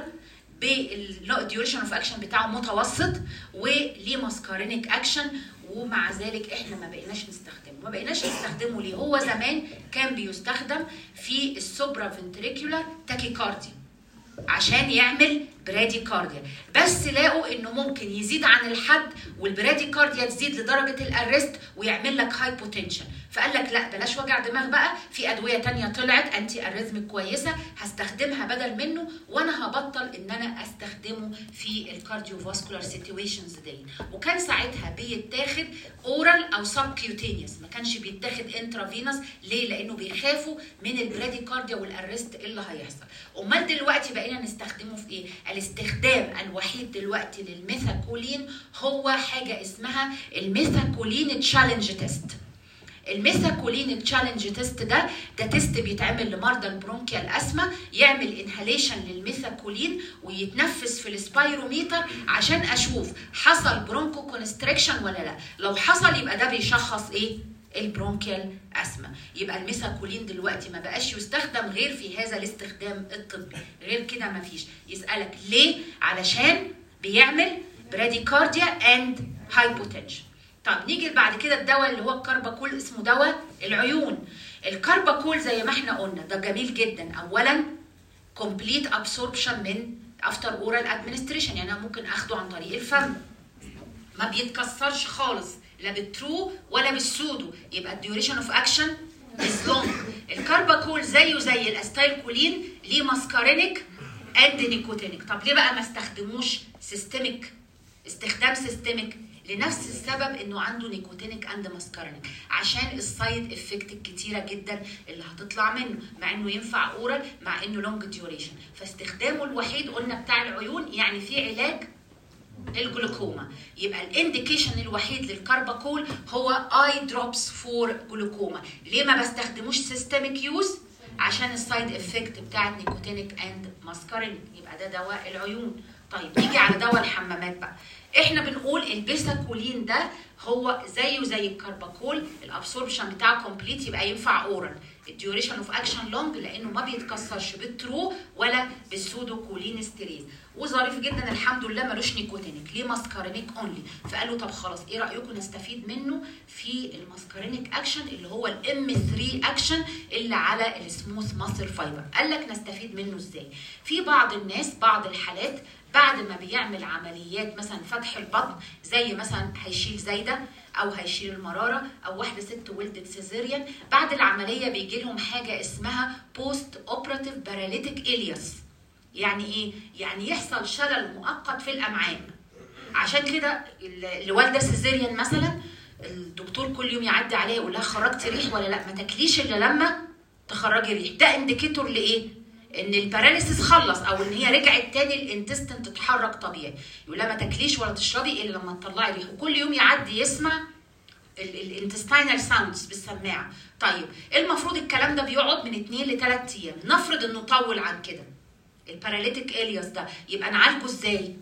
بالديوريشن اوف اكشن بتاعه متوسط وليه ماسكارينيك اكشن، ومع ذلك احنا ما بقيناش نستخدمه. ما بقيناش نستخدمه ليه؟ هو زمان كان بيستخدم في السوبرا فنتريكولار تاكيكارديا عشان يعمل براديكارديا، بس لقوا انه ممكن يزيد عن الحد والبراديكارديا تزيد لدرجه الارست ويعمل لك هايبوتنشن، فقال لك لا بلاش وجع دماغ بقى، في ادويه ثانيه طلعت انتي اريزميك كويسه هستخدمها بدل منه، وانا هبطل ان انا استخدمه في الكارديو فاسكولار سيتويشنز دي. وكان ساعتها بيتاخد اورال او سب كيوتينيوس، ما كانش بيتاخد انترافينوس. ليه؟ لانه بيخافوا من البراديكارديا والارست اللي هيحصل. امال دلوقتي بقينا نستخدمه في ايه؟ الاستخدام الوحيد دلوقتي للميثاكولين هو حاجه اسمها الميثاكولين تشالنج تيست. الميثاكولين تشالنج تيست ده ده تيست بيتعمل لمرضى البرونكيال اسما، يعمل انهاليشن للميثاكولين ويتنفس في السبايروميتر عشان اشوف حصل برونكو كونستريكشن ولا لا. لو حصل يبقى ده بيشخص ايه؟ البرونكيال اسما. يبقى الميثاكولين دلوقتي ما بقاش يستخدم غير في هذا الاستخدام الطبي، غير كده ما فيش. يسالك ليه؟ علشان بيعمل براديكارديا اند هايبوتنشن. طب نيجي بعد كده الدواء اللي هو الكارباكول، اسمه دواء العيون. الكارباكول زي ما احنا قلنا ده جميل جدا. اولا كومبليت ابسوربشن من افتر اورال ادمنستريشن، يعني انا ممكن اخده عن طريق الفم، ما بيتكسرش خالص لا بالترو ولا بالسودو، يبقى الديوريشن اوف اكشن از لونج. الكارباكول زيه زي الاستايلكولين ليه ماسكارينيك اند نيكوتينيك. طب ليه بقى ما استخدموش سيستميك؟ استخدام سيستميك لنفس السبب انه عنده نيكوتينيك اند ماسكارينيك، عشان السايد افكت الكتيره جدا اللي هتطلع منه، مع انه ينفع اورال مع انه لونج ديوريشن. فاستخدامه الوحيد قلنا بتاع العيون، يعني في علاج الجلوكوما. يبقى الانديكيشن الوحيد للكارباكول هو اي دروبس فور جلوكوما. ليه ما بستخدموش سيستميك يوز؟ عشان السايد افكت بتاع النيكوتينيك اند ماسكارينيك. يبقى ده دواء العيون. طيب نيجي على دواء الحمامات بقى. احنا بنقول البيثاكولين ده هو زيه زي الكارباكول، الابسوربشن بتاعه كومبليت، يبقى ينفع اورال. الديوريشن اوف اكشن لونج لانه ما بيتكسرش بالترو ولا بالسودو كولين ستيريز، وظريف جدا الحمد لله ملوش نيكوتينيك، ليه ماسكارينيك اونلي. فقالوا طب خلاص ايه رايكم نستفيد منه في الماسكارينيك اكشن اللي هو الام ثلاثة اكشن اللي على السموث ماسل فايبر. قال لك نستفيد منه ازاي؟ في بعض الناس بعض الحالات بعد ما بيعمل عمليات مثلا فتح البطن، زي مثلا هيشيل زايده او هيشيل المراره، او واحده ست ولدت سيزيريان، بعد العمليه بيجي لهم حاجه اسمها بوست اوبراتيف باراليتيك الياس. يعني ايه؟ يعني يحصل شلل مؤقت في الامعاء. عشان كده اللي والده سيزيريان مثلا الدكتور كل يوم يعدي عليها يقول لها خرجتي ريح ولا لا؟ ما تاكليش الا لما تخرجي ريح. ده انديكيتور لايه؟ ان الباراليسيس خلص، او ان هي رجعت تاني الانتستين تتحرك طبيعي. يقول لها ما تاكليش ولا تشربي الا لما تطلعي ريح، وكل يوم يعدي يسمع الانتستينال ساوندز بالسماعه. طيب المفروض الكلام ده بيقعد من اتنين لتلات ايام، نفرض انه طول عن كده الباراليتيك الياس ده، يبقى نعالجه ازاي؟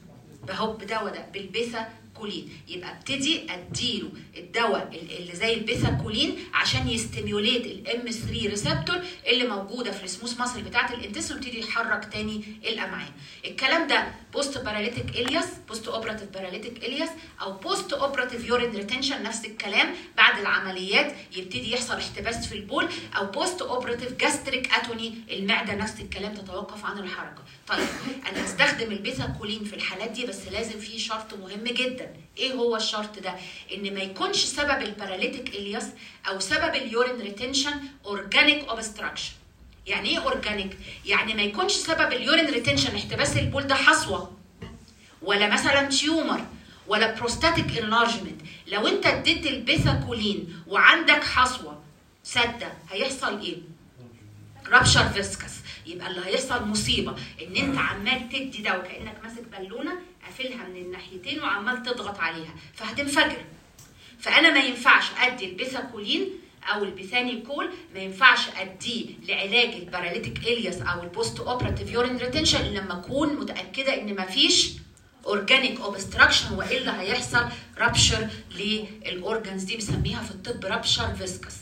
بهو بدواء ده بالبيثا كولين. يبقى ابتدي اديله الدواء اللي زي البيثاكولين عشان يستيميوليت الام ثلاثة ريسبتور اللي موجوده في السموث ماسل بتاعه الانتستين ويبتدي يحرك تاني الامعاء. الكلام ده بوست باراليتيك الياس، بوست اوبراتيف باراليتيك الياس، او بوست اوبراتيف يورين ريتنشن، نفس الكلام بعد العمليات يبتدي يحصل احتباس في البول، او بوست اوبراتيف جاستريك اتوني، المعده نفس الكلام تتوقف عن الحركه. طيب انا هستخدم البيثاكولين في الحالات دي، بس لازم في شرط مهم جدا. ايه هو الشرط ده؟ ان ما يكونش سبب الباراليتيك الياس او سبب اليورين ريتنشن اورجانيك اوبستراكشن. يعني ايه اورجانيك؟ يعني ما يكونش سبب اليورين ريتنشن احتباس البول ده حصوه، ولا مثلا تيومر، ولا بروستاتيك انلارجمنت. لو انت اديت البيثاكولين وعندك حصوه سده هيحصل ايه؟ رابشر فيسكس. يبقى اللي هيحصل مصيبه ان انت عمال تدي دواء كانك ماسك بالونه قافلها من الناحيتين وعمال تضغط عليها فهتنفجر. فانا ما ينفعش ادي البيثاكولين او البيثانيكول، ما ينفعش اديه لعلاج الباراليتيك الياس او البوست اوبراتيف يورين ريتنشن الا لما اكون متاكده ان ما فيش اورجانيك اوبستراكشن، والا هيحصل رابشر للاورجانز دي، بنسميها في الطب رابشر فيسكس.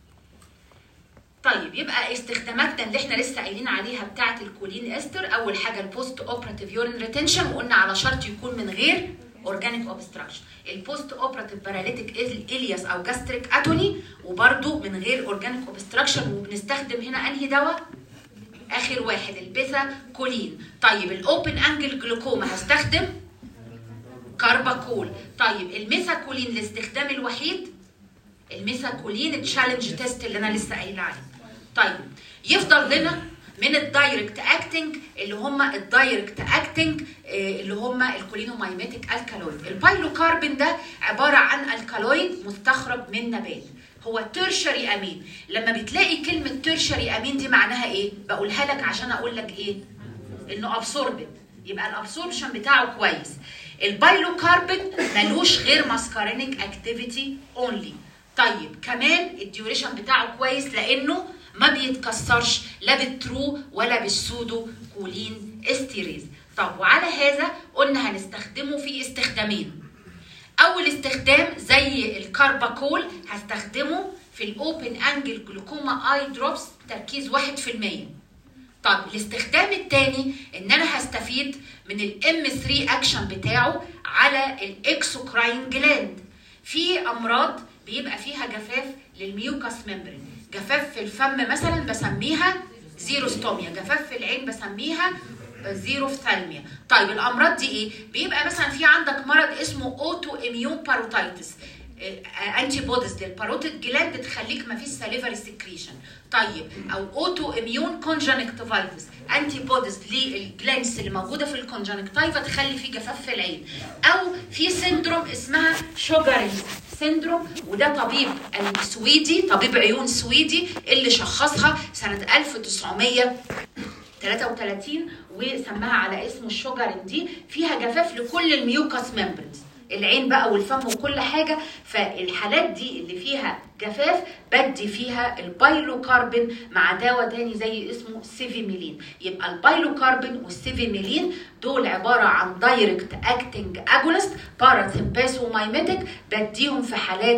طيب يبقى استخداماتنا اللي احنا لسه قايلين عليها بتاعه الكولين استر، اول حاجه البوست اوبراتيف يورين ريتنشن، وقلنا على شرط يكون من غير اورجانيك اوبستراكشن. البوست اوبراتيف باراليتيك الياس او جاستريك اتوني، وبرده من غير اورجانيك اوبستراكشن. وبنستخدم هنا انهي دواء؟ اخر واحد البيثاكولين. طيب الاوبن انجل جلوكوما هستخدم كارباكول. طيب الميثاكولين الاستخدام الوحيد الميثاكولين تشالنج تيست اللي انا لسه قايله عليه. طيب يفضل لنا من الدايركت اكتنج اللي هم الدايركت اكتنج اللي هم الكولينومايميتيك الكالويد. البايلوكاربين ده عباره عن الكالويد مستخرج من نبات، هو تيرشري امين. لما بتلاقي كلمه تيرشري امين دي معناها ايه؟ بقولها لك عشان اقول لك ايه؟ انه ابسوربت، يبقى الابسوربشن بتاعه كويس. البايلوكاربين ملوش غير ماسكارينيك اكتيفيتي اونلي. طيب كمان الديوريشن بتاعه كويس لانه ما بيتكسرش لا بالترو ولا بالسودو كولين استيريز. طب وعلى هذا قلنا هنستخدمه في استخدامين. اول استخدام زي الكارباكول هستخدمه في الاوبن انجل جلوكوما اي دروبس تركيز واحد في المية. طب الاستخدام الثاني ان انا هستفيد من الام ثلاثة اكشن بتاعه على الاكسوكراين جلاند. في امراض بيبقى فيها جفاف للميوكاس ممبرين، جفاف في الفم مثلا بسميها زيروستوميا، جفاف في العين بسميها زيروفثالميا. طيب الامراض دي ايه؟ بيبقى مثلا في عندك مرض اسمه اوتو اميون باروتايتس، انتي بوديز للباروتيد جلاند تخليك ما فيش ساليفري سكريشن. طيب او اوتو اميون كونجنكتيفايتس، انتي بوديز للجلانس اللي موجوده في الكونجنكتيفا تخلي في جفاف في العين. او في سيندروم اسمها شوجرينز سيندروم، وده طبيب السويدي، طبيب عيون سويدي اللي شخصها سنه ألف وتسعمية وثلاثة وثلاثين وسماها على اسم الشوجرين دي. فيها جفاف لكل الميوكاس ممبرينز، العين بقى والفم وكل حاجه. فالحالات دي اللي فيها جفاف بدي فيها البايلوكاربين مع دواء تاني زي اسمه سيفيميلين. يبقى البايلوكاربين والسيفيميلين دول عباره عن دايركت اكتنج اجونست باراسمباسومايميتيك، بديهم في حالات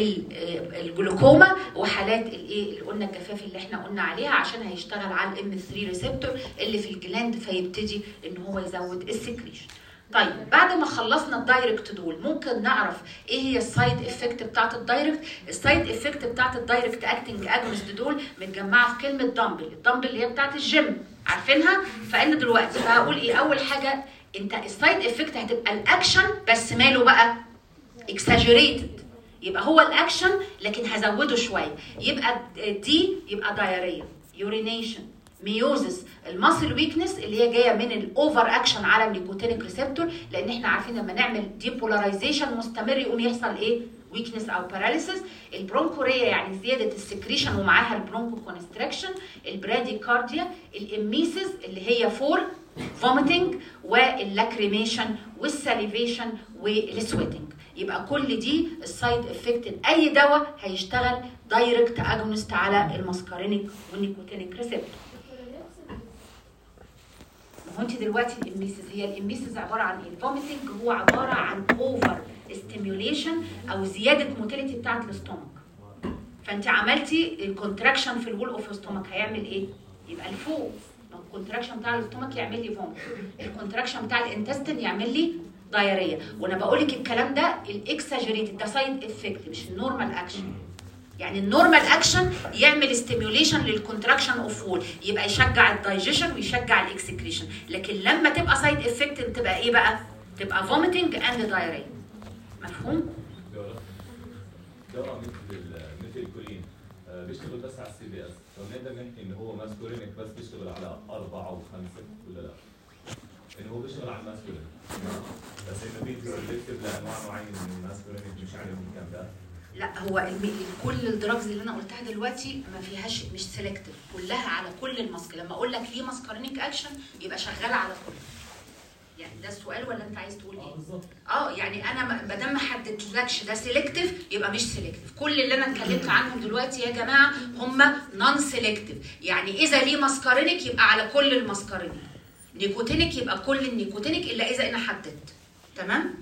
الجلوكوما وحالات الايه اللي قلنا الجفاف اللي احنا قلنا عليها، عشان هيشتغل على الام ثلاثة ريسبتور اللي في الجلاند فيبتدي ان هو يزود السكريشن. طيب بعد ما خلصنا الدايركت دول ممكن نعرف ايه هي السايد افكت بتاعت الدايركت. السايد افكت بتاعت الدايركت اكتنج اجونست دول متجمعه في كلمه دمبل. الدمبل اللي هي بتاعت الجيم عارفينها. فانا دلوقتي فهقول ايه؟ اول حاجه انت السايد افكت هتبقى الاكشن بس ماله بقى؟ اكساجريتد. يبقى هو الاكشن لكن هزوده شويه. يبقى دي يبقى دايريا، يورينيشن، ميوزس، الماسل ويكنس اللي هي جايه من الاوفر اكشن على النيكوتينيك ريسبتور، لان احنا عارفين لما نعمل ديبولاريزيشن مستمر يقوم يحصل ايه؟ ويكنس او باراليسيس. البرونكوريا يعني زياده السكريشن ومعاها البرونكو كونستراكشن. البراديكارديا، الاميسيس اللي هي فور فوميتنج، واللاكريميشن والساليفيشن والسويتنج. يبقى كل دي السايد افكت. اي دواء هيشتغل دايركت اجونست على الماسكارينيك والنيكوتينيك ريسبتور. هو انت دلوقتي الاميسيس، هي الاميسيس عباره عن ايه؟ الفوميتنج هو عباره عن اوفر ستيميوليشن او زياده موتيليتي بتاعت الاستومك. فانت عملتي الكونتراكشن في الوول اوف ستومك، هيعمل ايه؟ يبقى لفوق. الكونتراكشن بتاع الاستومك يعمل لي فوميت، الكونتراكشن بتاع الانتستين يعمل لي دايريه. وانا بقول لك الكلام ده الاكساجريتد ده سايد افكت مش النورمال اكشن. يعني النورمال اكشن يعمل ستيميوليشن للكونتراكشن اوف وول، يبقى يشجع الدايجيشن ويشجع الاكسكريشن. لكن لما تبقى سايد افكت تبقى ايه بقى؟ تبقى فوميتنج اند دايريا. مفهوم؟ دواء مثل مثل الكولين بيشتغل بس على السي بي اس، فبنقدر نحكي ان هو ماسكولينيك بس بيشتغل على أربعة وخمسة ولا لا؟ انه هو بيشتغل على الماسكولين بس انه في سيلكتيف لانواع معينه من الماسكولينيك مش عليهم كام ده؟ لا، هو المي... كل الدراجز اللي انا قلتها دلوقتي ما فيهاش مش سيلكتيف، كلها على كل الماسك. لما اقول لك ليه ماسكارينيك اكشن يبقى شغال على كله. يعني ده السؤال ولا انت عايز تقول ايه؟ بالظبط. اه يعني انا ما دام ما حددتلكش ده سيلكتيف يبقى مش سيلكتيف. كل اللي انا اتكلمت عنهم دلوقتي يا جماعه هم نون سيلكتيف. يعني اذا ليه ماسكارينيك يبقى على كل الماسكارينيك، نيكوتينيك يبقى كل النيكوتينيك الا اذا انا حددت. تمام؟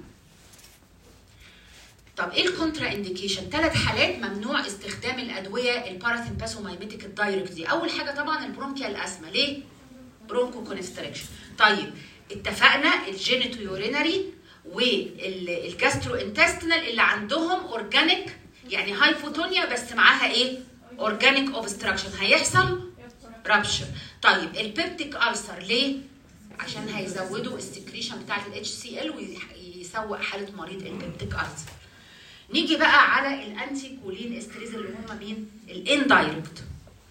طب ايه الكونترا انديكيشن؟ ثلاث حالات ممنوع استخدام الادويه الباراثيمباثومايميتيك الدايركت دي. اول حاجه طبعا البرونكيال اسما. ليه؟ برونكو كونستريكشن. طيب اتفقنا الجينيتو يورينري والجاسترو انتستينال اللي عندهم اورجانيك يعني هايبوتونيا بس معاها ايه؟ اورجانيك اوبستراكشن، هيحصل رابشر. طيب البيبتيك ألسر ليه؟ عشان هيزودوا السكريشن بتاعت الاتش سي ال ويسوق حاله مريض البيبتيك ألسر. نيجي بقى على الانتي كولين استريز اللي هم مين؟ الاندايركت.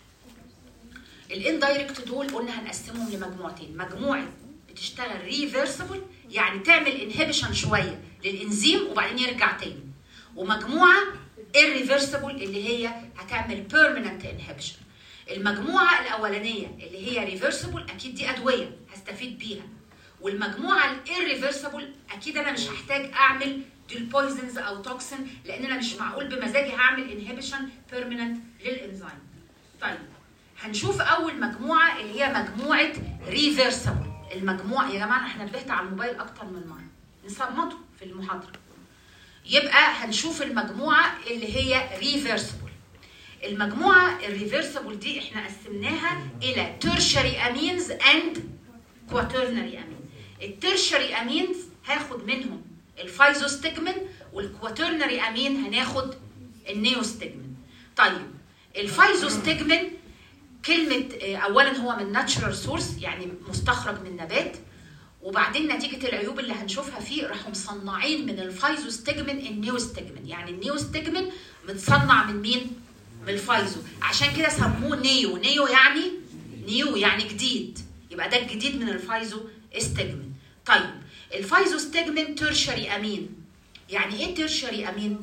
الاندايركت دول قلنا هنقسمهم لمجموعتين، مجموعه بتشتغل ريفرسبل يعني تعمل انهبيشن شويه للانزيم وبعدين يرجع تاني، ومجموعه irreversible اللي هي هتعمل permanent inhibition. المجموعه الاولانيه اللي هي ريفرسبل اكيد دي ادويه هستفيد بيها، والمجموعه الirreversible اكيد انا مش هحتاج اعمل دول بويزنز او توكسين لان انا مش معقول بمزاجي هعمل انهبيشن بيرمننت للانزيم. طيب هنشوف اول مجموعه اللي هي مجموعه ريفرسبل. المجموعه يا جماعه احنا نبهت على الموبايل اكتر من مره نصمته في المحاضره. يبقى هنشوف المجموعه اللي هي ريفرسبل. المجموعه الريفرسبل دي احنا قسمناها الى تيرشري امينز اند كواترنري امين. التيرشري امينز هاخد منهم الفايزوستجمين، والكواترنري امين هناخد النيوستجمين. طيب الفايزوستجمين كلمه اولا هو من ناتشورال سورس يعني مستخرج من نبات، وبعدين نتيجه العيوب اللي هنشوفها فيه راحوا مصنعين من الفايزوستجمين النيوستجمين. يعني النيوستجمين متصنع من مين؟ من الفايزو، عشان كده سموه نيو. نيو يعني نيو يعني جديد، يبقى ده الجديد من الفايزو استجمين. طيب الفايزوستجمين تيرشري امين. يعني ايه تيرشري امين؟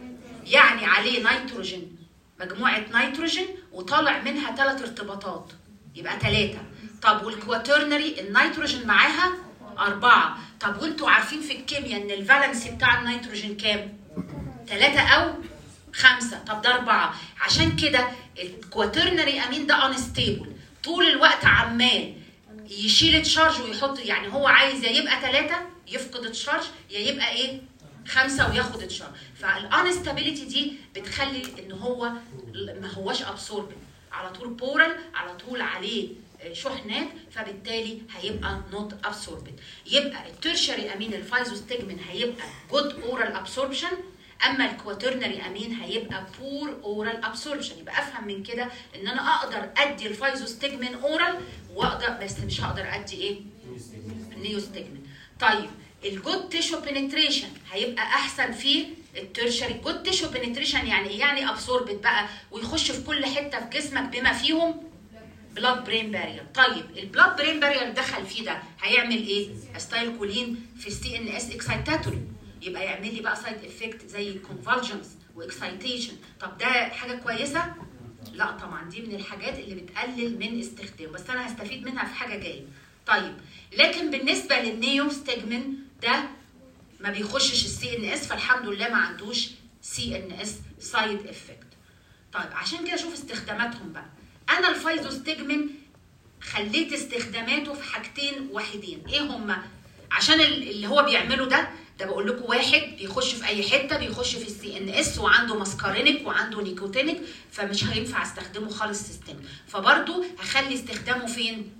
يعني عليه نيتروجين، مجموعه نيتروجين وطالع منها ثلاث ارتباطات يبقى ثلاثه. طب والكواترنري النيتروجين معاها اربعه. طب وانتوا عارفين في الكيمياء ان الفالنسي بتاع النيتروجين كام؟ ثلاثه او خمسه. طب ده اربعه. عشان كده الكواترنري امين ده انستيبل طول الوقت، عمال يشيل التشارج ويحط، يعني هو عايز يا يبقى ثلاثة يفقد التشارج يا يبقى ايه؟ خمسة وياخد التشارج. فالانستابيليتي دي بتخلي ان هو ما هوش ابسوربن، على طول بورال، على طول عليه شحنات، فبالتالي هيبقى نوت ابسوربن. يبقى التيرشري امين الفايزوستجمين هيبقى جود اورال ابسوربشن، اما الكواترنري امين هيبقى بور اورال ابسوربشن. يبقى افهم من كده ان انا اقدر ادي الفايزوستجمين اورال واقدر، بس مش هقدر ادي ايه؟ النيوستجمين. طيب الجود تيشو بنتريشن هيبقى احسن في التيرشري. جود تيشو بنتريشن يعني ايه؟ يعني ابسوربت بقى ويخش في كل حته في جسمك بما فيهم بلاد برين بارير. طيب البلاد برين بارير دخل فيه ده هيعمل ايه؟ استايل كولين في السي ان اس اكسايتاتوري، يبقى يعمل لي بقى سايد افكت زي كونفالجنس واكسايتيشن. طب ده حاجه كويسه؟ لا طبعا، دي من الحاجات اللي بتقلل من استخدامه، بس انا هستفيد منها في حاجه جايه. طيب لكن بالنسبه للنيوستجمين ده ما بيخشش السي ان اس، فالحمد لله ما عندوش سي ان اس سايد افكت. طيب عشان كده شوف استخداماتهم بقى. انا الفايزوستجمين خليت استخداماته في حاجتين واحدين. ايه هما؟ عشان اللي هو بيعمله ده ده بقول لكم واحد بيخش في اي حته، بيخش في السي ان اس وعنده ماسكارينيك وعنده نيكوتينيك، فمش هينفع استخدمه خالص سيستم. فبرضه هخلي استخدامه فين؟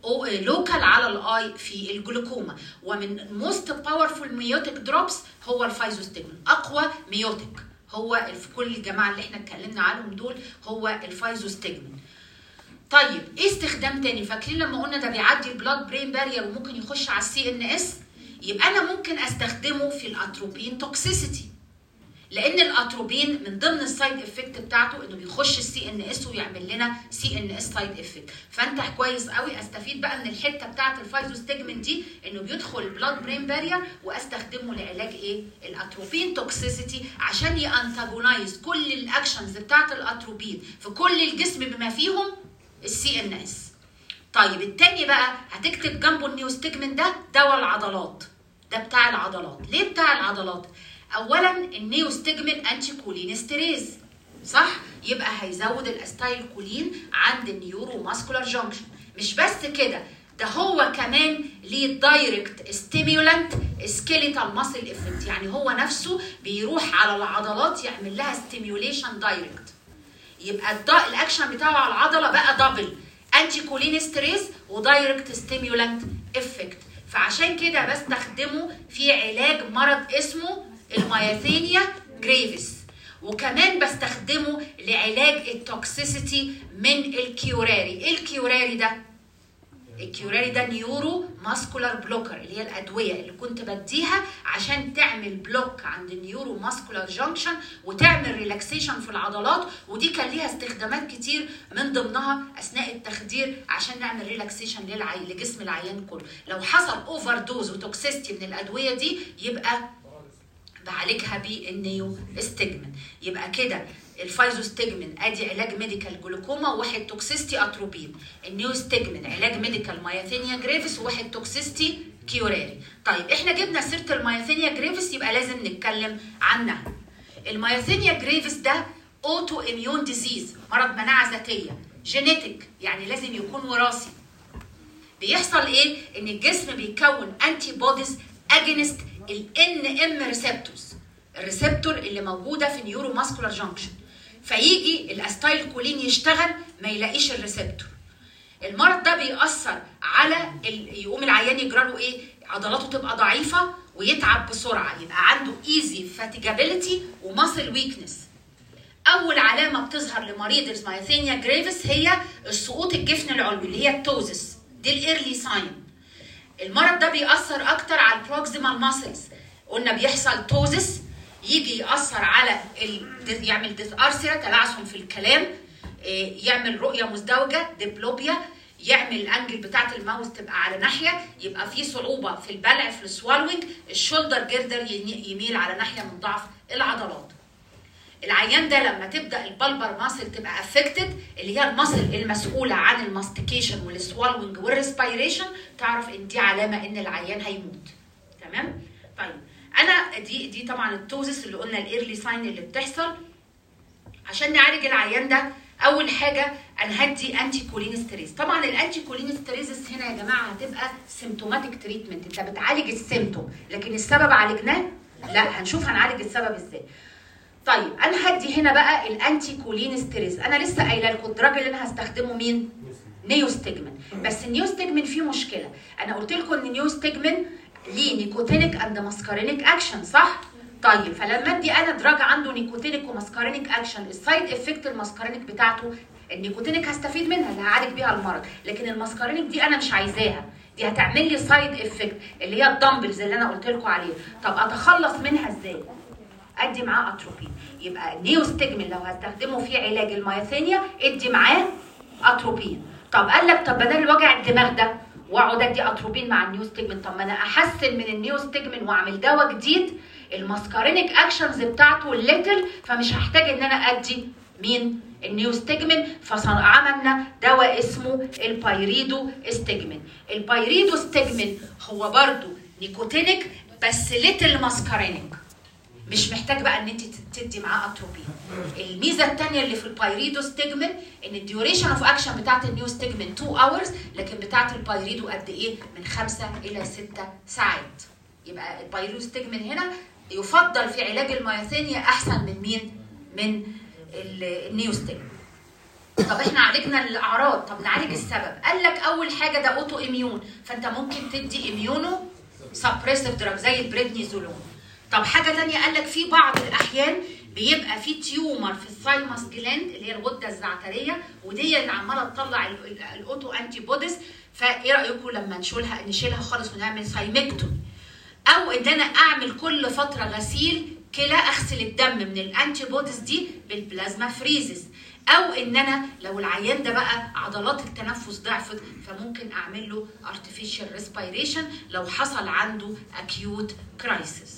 لوكال على الاي في الجلوكوما. ومن موست باورفول ميوتيك دروبس هو الفايزوستيجمين، اقوى ميوتيك هو في كل الجماعه اللي احنا اتكلمنا عنهم دول هو الفايزوستيجمين. طيب ايه استخدام تاني؟ فاكرين لما قلنا ده بيعدي البلاد برين بارير وممكن يخش على السي ان اس؟ يبقى انا ممكن استخدمه في الاتروبين توكسيسيتي، لان الاتروبين من ضمن السايد افكت بتاعته انه بيخش السي ان اس ويعمل لنا سي ان اس سايد افكت. فانت كويس قوي استفيد بقى من الحته بتاعه الفايزوستيجمين دي انه بيدخل البلاد برين بارير، واستخدمه لعلاج ايه؟ الاتروبين توكسيسيتي، عشان يانتاجونايز كل الاكشنز بتاعه الاتروبين في كل الجسم بما فيهم السي ان اس. طيب التاني بقى هتكتب جنبه النيوستيجمين ده دواء العضلات، ده بتاع العضلات. ليه بتاع العضلات؟ اولا النيوستيجمين انتي كولينستريز، صح؟ يبقى هيزود الاستايل كولين عند النيورو ماسكولار جانكشن. مش بس كده، ده هو كمان ليه دايركت ستيمولانت سكيليتال ماسل افكت، يعني هو نفسه بيروح على العضلات يعمل لها ستيميوليشن دايركت. يبقى الاكشن بتاعه على العضله بقى دبل، انتي كولينستريز ودايركت ستيمولانت افكت. فعشان كده بستخدمه في علاج مرض اسمه الماياثينيا جريفيس، وكمان بستخدمه لعلاج التوكسيسيتي من الكيوراري. ايه الكيوراري ده؟ الكيوراري ده نيورو ماسكولار بلوكر، اللي هي الادويه اللي كنت بديها عشان تعمل بلوك عند النيورو ماسكولار جانكشن وتعمل ريلاكسيشن في العضلات. ودي كان ليها استخدامات كتير، من ضمنها اثناء التخدير عشان نعمل ريلاكسيشن للعي... لجسم العيان كله. لو حصل اوفر دوز وتوكسيستي من الادويه دي يبقى بعالجها بالنيوستيجمين. يبقى كده الفايزوستيجمين ادي علاج ميديكال جلوكوما وواحد توكسيستي اتروبين، النيوستيجمين علاج ميديكال ماياثينيا جريفيس وواحد توكسيستي كيوراري. طيب احنا جبنا سيره الماياثينيا جريفيس يبقى لازم نتكلم عنها. الماياثينيا جريفيس ده اوتو اميون ديزيز، مرض مناعه ذاتيه جينيتك، يعني لازم يكون وراثي. بيحصل ايه؟ ان الجسم بيكون انتي بوديز اجينست الان ام ريسبتورز، الريسبتور اللي موجوده في نيورو ماسكولار جانكشن. فيجي الاستايل كولين يشتغل ما يلاقيش الريسبتور. المرض ده بيأثر على ال... يقوم العيان يجرى له ايه؟ عضلاته تبقى ضعيفه ويتعب بسرعه، يبقى عنده ايزي فاتيجابيلتي وماسل ويكنس. اول علامه بتظهر لمريض الماياثينيا جريفيس هي السقوط الجفن العلوي اللي هي التوزس، دي الايرلي ساين. المرض ده بيأثر اكتر على البروكسيمال ماسلز، قلنا بيحصل توزس، يجي يأثر على ال... يعمل ديسارثرا تلعثم في الكلام، يعمل رؤيه مزدوجه ديبلوبيا، يعمل الانجل بتاعه الماوس تبقى على ناحيه، يبقى في صعوبه في البلع في السوالوينج، الشولدر جيردر يميل على ناحيه من ضعف العضلات. العيان ده لما تبدا البلبر ماسل تبقى افكتد، اللي هي الماسل المسؤوله عن الماستيكيشن والسوالوينج والريسبيريشن، تعرف ان دي علامه ان العيان هيموت. تمام؟ طيب انا دي دي طبعا التوزس اللي قلنا الايرلي ساين اللي بتحصل. عشان نعالج العيان ده اول حاجه انا هدي انتي كولينستريز. طبعا الانتي كولينستريز هنا يا جماعه هتبقى سيمتوماتيك تريتمنت، انت بتعالج السيمتوم، لكن السبب عالجناه؟ لا، هنشوف هنعالج السبب ازاي. طيب انا هدي هنا بقى الانتي كولينستريز. انا لسه قايله لكم الدراج اللي انا هستخدمه مين؟ نيوستيجمين. بس النيوستيجمين فيه مشكله، انا قلت لكم ان النيوستيجمين ليه نيكوتينيك اند ماسكارينيك اكشن، صح؟ طيب فلما ادي انا دراج عنده نيكوتينيك وماسكارينيك اكشن، السايد افكت الماسكارينيك بتاعته، النيكوتينيك هستفيد منها اللي هعالج بيها المرض، لكن الماسكارينيك دي انا مش عايزاها، دي هتعمل لي سايد افكت اللي هي الدمبلز اللي انا قلت لكم عليها. طب اتخلص منها ازاي؟ ادي معاه اتروبين. يبقى النيوستيجمين لو هستخدمه في علاج الماياثينيا ادي معاه اتروبين. طب قال لك طب بدل وجع الدماغ ده واقعد ادي اتروبين مع النيوستيجمين، طب ما انا احسن من النيوستيجمين واعمل دواء جديد الماسكارينيك اكشنز بتاعته الليتل، فمش هحتاج ان انا ادي مين؟ النيوستيجمين. فعملنا دواء اسمه البايريدو استيجمين. البايريدو استيجمين هو برضو نيكوتينيك بس ليتل ماسكارينيك، مش محتاج بقى ان انت تدي معاه اتروبين. الميزه الثانيه اللي في البايريدوستيجمين ان الديوريشن اوف اكشن بتاعت النيوستيجمين اتنين اورز، لكن بتاعت البايريدو قد ايه؟ من خمسة الى ستة ساعات. يبقى البايريدوستيجمين هنا يفضل في علاج المياثينيا احسن من مين؟ من النيوستيجمين. طب احنا عالجنا الاعراض، طب نعالج السبب. قال لك اول حاجه ده اوتو اميون، فانت ممكن تدي اميونو سبريسيف دراج زي البريدنيزولون. طب حاجه ثانيه قال لك في بعض الاحيان بيبقى في تيومر في الثايموس جلاند اللي هي الغده الزعتريه، ودي اللي عماله تطلع الاوتو انتي بوديز، فايه رايكم لما نشيلها نشيلها خالص ونعمل ثايمكتومي؟ او ان انا اعمل كل فتره غسيل كلى، اغسل الدم من الانتي بوديز دي بالبلازما فريزز. او ان انا لو العيان ده بقى عضلات التنفس ضعفت فممكن اعمل له artificial respiration لو حصل عنده acute crisis.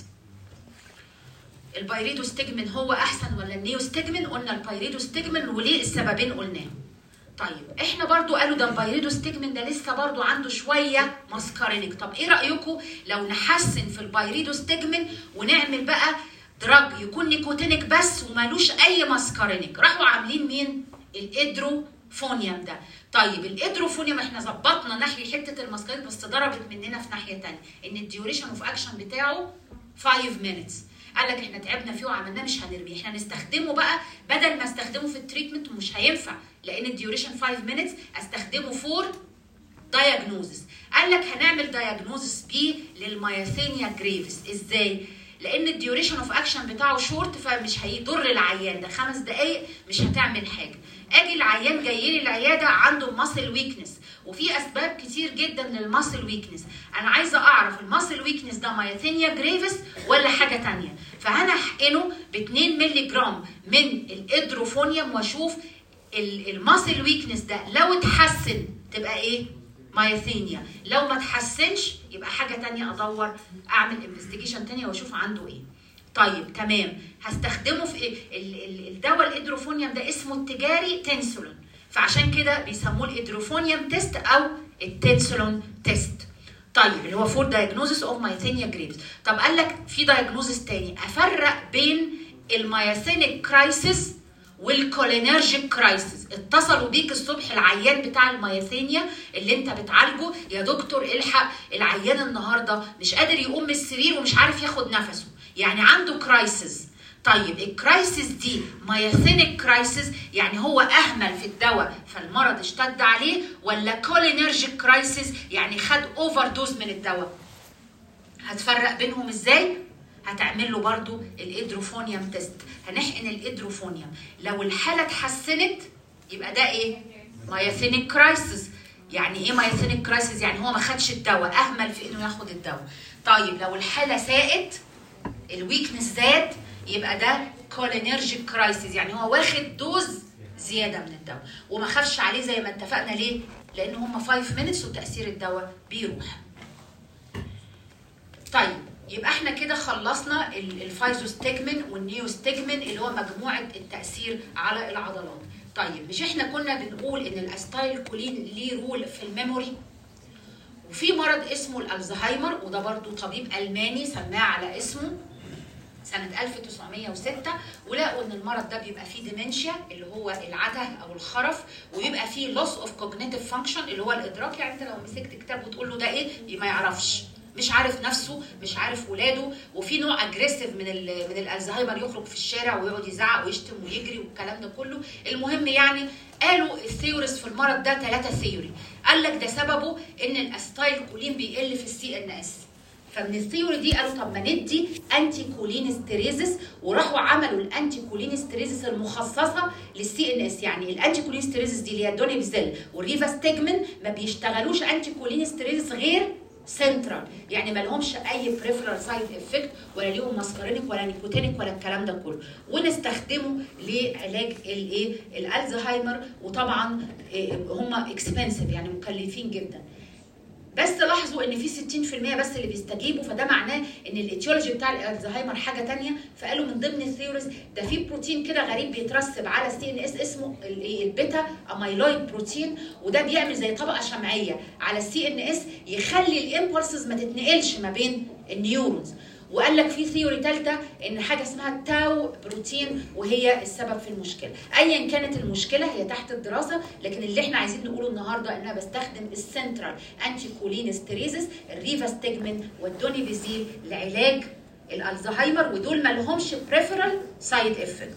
البايريدوستيجمين هو احسن ولا النيوستيجمين؟ قلنا البايريدوستيجمين، وليه؟ السببين قلناهم. طيب احنا برضو قالوا ده البايريدوستيجمين ده لسه برضو عنده شويه ماسكارينيك. طب ايه رايكم لو نحسن في البايريدوستيجمين ونعمل بقى دراج يكون نيكوتينيك بس ومالوش اي ماسكارينيك؟ راحوا عاملين مين؟ الادروفونيوم ده. طيب الادروفونيوم احنا ظبطنا ناحيه حته الماسكارينيك بس ضربت مننا في ناحيه ثانيه ان الديوريشن اوف اكشن بتاعه خمسة minutes. قال لك احنا تعبنا فيه وعملناه مش هنرميه، احنا نستخدمه بقى بدل ما استخدمه في التريتمنت ومش هينفع لان الديوريشن خمسة minutes، استخدمه فور دايجنوزس. قال لك هنعمل دايجنوزس بيه للمياثينيا جريفز. ازاي؟ لان الديوريشن اوف اكشن بتاعه شورت فمش هيضر العيان، ده خمس دقائق مش هتعمل حاجه. اجي العيان جاي لي العياده عنده ماسل ويكنس، وفي اسباب كتير جدا للماسل ويكنس، انا عايزه اعرف الماسل ويكنس ده مايثينيا جريفس ولا حاجه ثانيه، فانا احقنه ب اتنين مللي جرام من الادروفونيوم واشوف الماسل ويكنس ده لو اتحسن تبقى ايه؟ مايثينيا، لو ما اتحسنش يبقى حاجه ثانيه، ادور اعمل انفستيجيشن ثانيه واشوف عنده ايه. طيب تمام، هستخدمه في ايه؟ الدواء الادروفونيوم ده اسمه التجاري تنسولون، فعشان كده بيسموه الادروفونيوم تيست او التنسولون تيست. طيب اللي هو فور دايجنوزس اوف مايثينيا جريفز. طب قال لك في دايجنوزس تاني، افرق بين المايثينيك كرايسيس والكولينرجيك كرايسيس. اتصلوا بيك الصبح العيان بتاع المايثينيا اللي انت بتعالجه، يا دكتور الحق العيان النهارده مش قادر يقوم من السرير ومش عارف ياخد نفسه، يعني عنده كرايسيس. طيب الكرايسيس دي مايثينيك كرايسيس يعني هو اهمل في الدواء فالمرض اشتد عليه، ولا كولينرجيك كرايسيس يعني خد اوفر دوز من الدواء؟ هتفرق بينهم ازاي؟ هتعمل له برضو الادروفونيوم تيست، هنحقن الادروفونيوم، لو الحاله اتحسنت يبقى ده ايه؟ مايثينيك كرايسيس. يعني ايه مايثينيك كرايسيس؟ يعني هو ما خدش الدواء، اهمل في انه ياخد الدواء. طيب لو الحاله ساءت، الويكنس زاد، يبقى ده كولينرجيك كرايسيس، يعني هو واخد دوز زياده من الدواء وما خافش عليه زي ما اتفقنا. ليه؟ لان هم خمسة مينتس وتاثير الدواء بيروح. طيب يبقى احنا كده خلصنا الفايزوستيجمين والنيوستيجمين اللي هو مجموعه التاثير على العضلات. طيب مش احنا كنا بنقول ان الاستايل كولين ليه رول في الميموري؟ وفي مرض اسمه الالزهايمر، وده برضو طبيب الماني سماه على اسمه سنة ألف وتسعمية وستة، ولقوا ان المرض ده بيبقى فيه ديمنشيا اللي هو العته او الخرف، ويبقى فيه لوس اوف كوجنيتيف فانكشن اللي هو الادراك، يعني انت لو مسكت كتاب وتقول له ده ايه ما يعرفش، مش عارف نفسه، مش عارف ولاده. وفي نوع اجريسيف من من الالزهايمر يخرج في الشارع ويقعد يزعق ويشتم ويجري والكلام ده كله. المهم يعني قالوا الثيوريز في المرض ده ثلاثه ثيوري. قال لك ده سببه ان الاستايل كولين بيقل في السي ان اس، فمن الثيوري دي قالوا طب ما ندي انتي كولينستريزس، وراحوا عملوا الانتي كولينستريزس المخصصه للسي ان اس. يعني الانتي كولينستريزس دي اللي هي الدونيبزيل والريفاستيجمين ما بيشتغلوش انتي كولينستريزس غير سنترال، يعني ما لهمش اي بريفرال سايد افكت ولا ليهم ماسكارينيك ولا نيكوتينيك ولا الكلام ده كله، ونستخدمه لعلاج الايه الالزهايمر. وطبعا هم اكسبنسيف يعني مكلفين جدا، بس لاحظوا ان في ستين في المية بس اللي بيستجيبوا، فده معناه ان الايتيولوجي بتاع الالزهايمر حاجه ثانيه. فقالوا من ضمن الثيوريز ده في بروتين كده غريب بيترسب على السي ان اس اسمه البيتا اميلويد بروتين، وده بيعمل زي طبقه شمعيه على السي ان اس يخلي الامبولسز ما تتنقلش ما بين النيورونز. وقال لك في ثيوري ثالثه ان حاجه اسمها التاو بروتين وهي السبب في المشكله. ايا كانت المشكله هي تحت الدراسه، لكن اللي احنا عايزين نقوله النهارده ان انا بستخدم السنترال انتي كولينستريزس الريفاستجمين والدونيفيزيل لعلاج الالزهايمر، ودول ما لهمش بريفرال سايد افكت.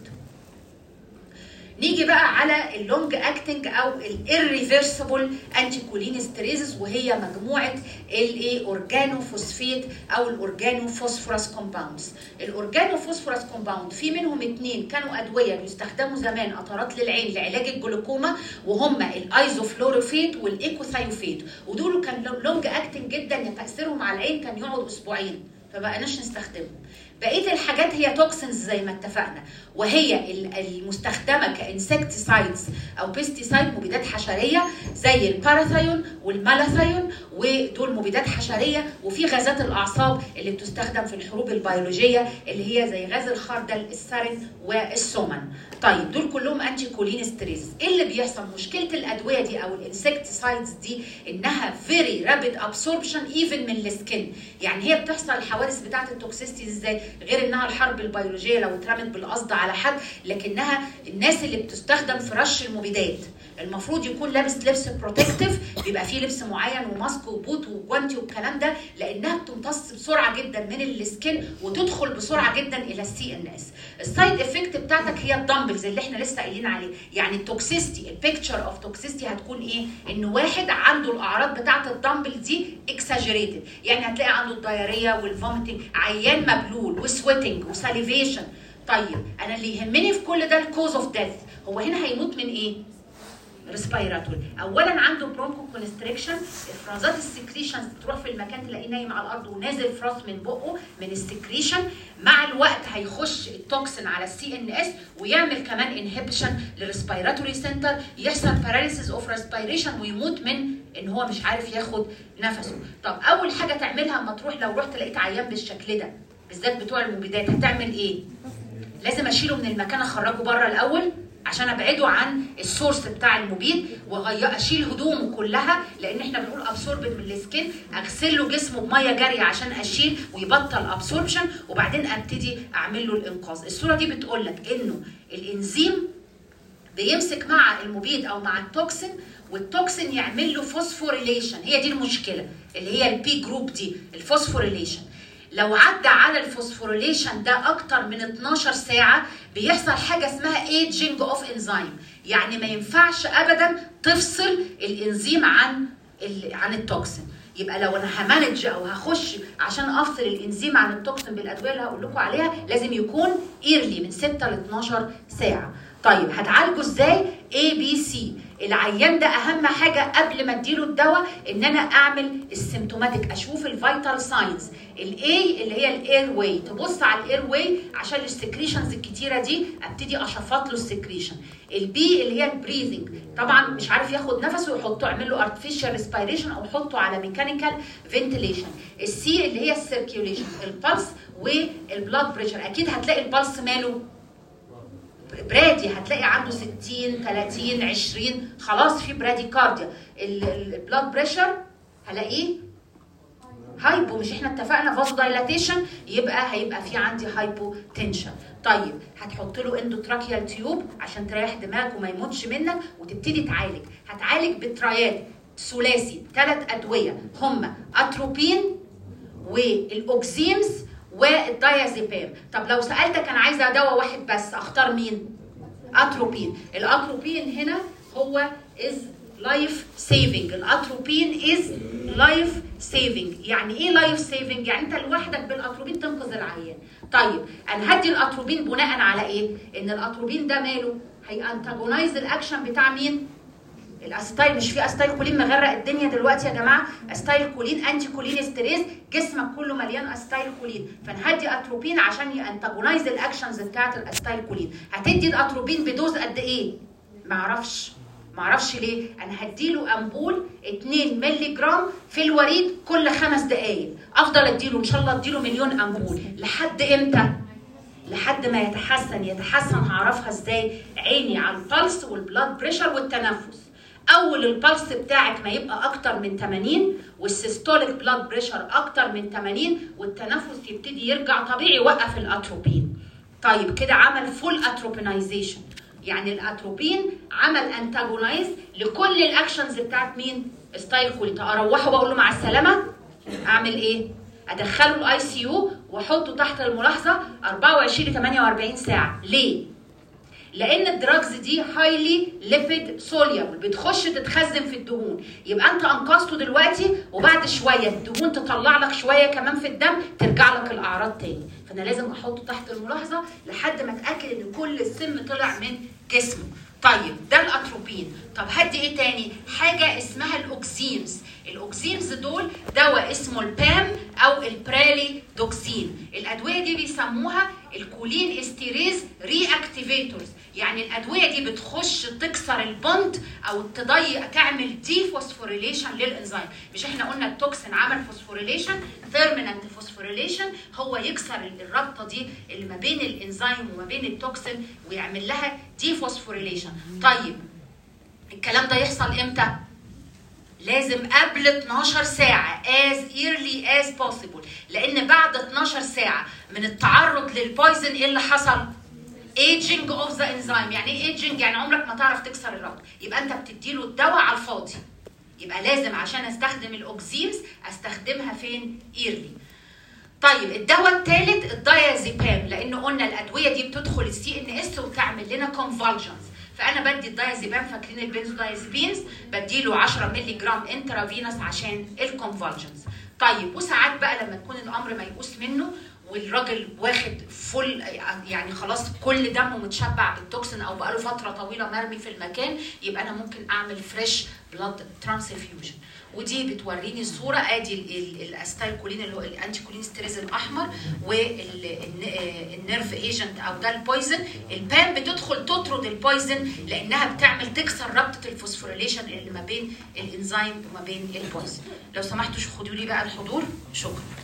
نيجي بقى على اللونج اكتنج او الirreversible انتي كولينستريزز، وهي مجموعه الايه اورجانوفوسفيت او الاورجانوفوسفورس كومباوندز. الاورجانوفوسفورس كومباوند في منهم اثنين كانوا ادويه بيستخدموا زمان قطرات للعين لعلاج الجلوكوما، وهما الايزوفلوروفيت والايكوثايوفيت، ودول كان لونج اكتنج جدا، تاثيرهم على العين كان يقعد اسبوعين فبقناش نستخدمهم. بقيه الحاجات هي توكسنز زي ما اتفقنا، وهي المستخدمه كانسكتسايدز او بيستيسايد، مبيدات حشريه زي الباراثايون والمالاثايون، ودول مبيدات حشريه. وفي غازات الاعصاب اللي بتستخدم في الحروب البيولوجيه اللي هي زي غاز الخردل، السارين والسومن. طيب دول كلهم انتي كولينستريز. ايه اللي بيحصل؟ مشكله الادويه دي او الانسكتسايدز دي انها فيري رابيد ابسوربشن ايفن من السكين. يعني هي بتحصل الحوادث بتاعه التوكسيستي ازاي؟ غير انها الحرب البيولوجيه لو اترمت بالقصد على حد، لكنها الناس اللي بتستخدم في رش المبيدات المفروض يكون لابس لبس بروتكتيف، بيبقى فيه لبس معين وماسك وبوت وجوانتي والكلام ده، لانها بتمتص بسرعه جدا من السكين وتدخل بسرعه جدا الى السي ان اس. السايد افكت بتاعتك هي الدمبلز اللي احنا لسه قايلين عليه. يعني التوكسيستي البيكتشر اوف توكسيستي هتكون ايه؟ ان واحد عنده الاعراض بتاعه الدمبل دي اكساجريتد، يعني هتلاقي عنده الدايريه والفوميتنج، عيان مبلول وسويتنج وساليفيشن. طيب انا اللي يهمني في كل ده الكوز اوف ديث، هو هنا هيموت من ايه؟ ريسبيراتوري. اولا عنده برونكو كونستريكشن، افرازات السكريشنز تروح في المكان تلاقيه نايم على الارض ونازل فراس من بقه من السكريشن. مع الوقت هيخش التوكسين على السي ان اس ويعمل كمان انهبيشن للريسبيراتوري سنتر، يحصل باراليسيس اوف ريسبيريشن ويموت من ان هو مش عارف ياخد نفسه. طب اول حاجه تعملها اما تروح لو رحت لقيت عيان بالشكل ده بالذات بتوع المبيدات هتعمل ايه؟ لازم اشيله من المكان، اخرجه بره الاول عشان ابعده عن السورس بتاع المبيد، واشيل هدومه كلها لان احنا بنقول ابسوربت من السكين، اغسل له جسمه بميه جاريه عشان اشيل ويبطل ابسوربشن، وبعدين ابتدي اعمل له الانقاذ. الصوره دي بتقول لك انه الانزيم بيمسك مع المبيد او مع التوكسين، والتوكسين يعمل له فوسفوريليشن. هي دي المشكله اللي هي البي جروب دي، الفوسفوريليشن. لو عدى على الفوسفوريليشن ده اكتر من اتناشر ساعه بيحصل حاجه اسمها ايجينج اوف انزيم، يعني ما ينفعش ابدا تفصل الانزيم عن عن التوكسين. يبقى لو انا همانج او هخش عشان افصل الانزيم عن التوكسين بالادويه اللي هقول لكم عليها لازم يكون ايرلي من ستة ل اتناشر ساعه. طيب هتعالجه ازاي؟ اي بي سي. العيان ده اهم حاجه قبل ما اديله الدواء ان انا اعمل السيمتوماتيك، اشوف الفيتال ساينز. الاي اللي هي الاير واي، تبص على الاير واي عشان السكريشنز الكتيره دي ابتدي اشفط له السكريشن. البي اللي هي البريذنج، طبعا مش عارف ياخد نفسه يحطه اعمل له ارتفيشال ريسبيريشن او حطه على ميكانيكال فنتيليشن. السي اللي هي السيركيوليشن، البلس والبلاد بريشر. اكيد هتلاقي البلس ماله برادي، هتلاقي عنده ستين تلاتين عشرين، خلاص في برادي كارديا. البلاد بريشر هلاقيه هايبو، مش احنا اتفقنا فاز دايلاتيشن، يبقى هيبقى في عندي هايبو تنشن. طيب هتحط له اندوتراكيال تيوب عشان تريح دماغك وما يموتش منك وتبتدي تعالج. هتعالج بترايات ثلاثي، ثلاث ادويه هم اتروبين والاوكسيمز والدايازيبام. طب لو سالتك انا عايزه دواء واحد بس اختار مين؟ اتروبين. الاتروبين هنا هو از لايف سيفنج. الاتروبين از لايف سيفنج. يعني ايه لايف سيفنج؟ يعني انت لوحدك بالاتروبين تنقذ العيان. طيب انا هدي الاتروبين بناء على ايه؟ ان الاتروبين ده ماله؟ هيانتاجونايز الاكشن بتاع مين؟ الاستايل. مش في استايل كولين مغرق الدنيا دلوقتي يا جماعه؟ استايل كولين انتي كولين استريز، جسمك كله مليان استايل كولين، فنهدي اتروبين عشان يانتاجونايز الاكشنز بتاعت الاستايل كولين. هتدي الاتروبين بدوز قد ايه؟ معرفش. معرفش ليه؟ انا هديله امبول اتنين مللي جرام في الوريد كل خمس دقائق، افضل اديله ان شاء الله اديله مليون امبول. لحد امتى؟ لحد ما يتحسن. يتحسن هعرفها ازاي؟ عيني على البلس والبلاد بريشر والتنفس. اول البلس بتاعك ما يبقى اكتر من ثمانين والسيستوليك بلاد بريشر اكتر من ثمانين والتنفس يبتدي يرجع طبيعي، وقف الاتروبين. طيب كده عمل فول اتروبينايزيشن، يعني الاتروبين عمل انتاجونايز لكل الاكشنز بتاعت مين؟ ستايل كولين. اروحه واقول له مع السلامه، اعمل ايه؟ ادخله الاي سي يو واحطه تحت الملاحظه أربعة وعشرين ل ثمانية وأربعين ساعه. ليه؟ لان الدراجز دي هايلي ليبيد سوليبل، بتخش تتخزن في الدهون. يبقى انت انقذته دلوقتي وبعد شويه الدهون تطلع لك شويه كمان في الدم، ترجع لك الاعراض تاني. فانا لازم احطه تحت الملاحظه لحد ما اتاكد ان كل السم طلع من جسمه. طيب ده الاتروبين. طب هدي ايه تاني؟ حاجه اسمها الاوكسيمز. الاوكسيمز دول دواء اسمه البام او البرالي دوكسين. الادويه دي بيسموها الكولين استيريز ري اكتيفيتورز، يعني الادويه دي بتخش تكسر البوند او تضيق، تعمل دي فوسفوريليشن للانزيم. مش احنا قلنا التوكسين عمل فوسفوريليشن، بيرمننت فوسفوريليشن، هو يكسر الرابطه دي اللي ما بين الانزيم وما بين التوكسين ويعمل لها دي فوسفوريليشن. طيب الكلام ده يحصل امتى؟ لازم قبل اتناشر ساعة as early as possible، لأن بعد اتناشر ساعة من التعرض للبويزن إيه اللي حصل؟ aging of the enzyme. يعني إيه aging؟ يعني عمرك ما تعرف تكسر الرابطة، يبقى أنت بتديله الدواء على الفاضي. يبقى لازم عشان أستخدم الأوكسيمز أستخدمها فين؟ early. طيب الدواء الثالث الدايازيبام، لأنه قلنا الأدوية دي بتدخل السي إن إس وتعمل لنا convulsions. فانا بدي الدايازيبام، فاكرين البنزودايازيبينز، بديله عشرة مللي جرام انترافينوس عشان الكونفولجنز. طيب وساعات بقى لما تكون الامر ميؤوس منه والراجل واخد فل، يعني خلاص كل دمه متشبع بالتوكسين او بقاله فتره طويله مرمي في المكان، يبقى انا ممكن اعمل فريش بلاد ترانسفيوجن. ودي بتوريني الصوره، ادي الاستايل كولين اللي هو الانتي كولين ستريز الاحمر والنيرف ايجنت او ده البويزن. البام بتدخل تطرد البويزن لانها بتعمل تكسر رابطه الفوسفوريليشن اللي ما بين الانزيم وما بين البويزن. لو سمحتوا خدوا لي بقى الحضور، شكرا.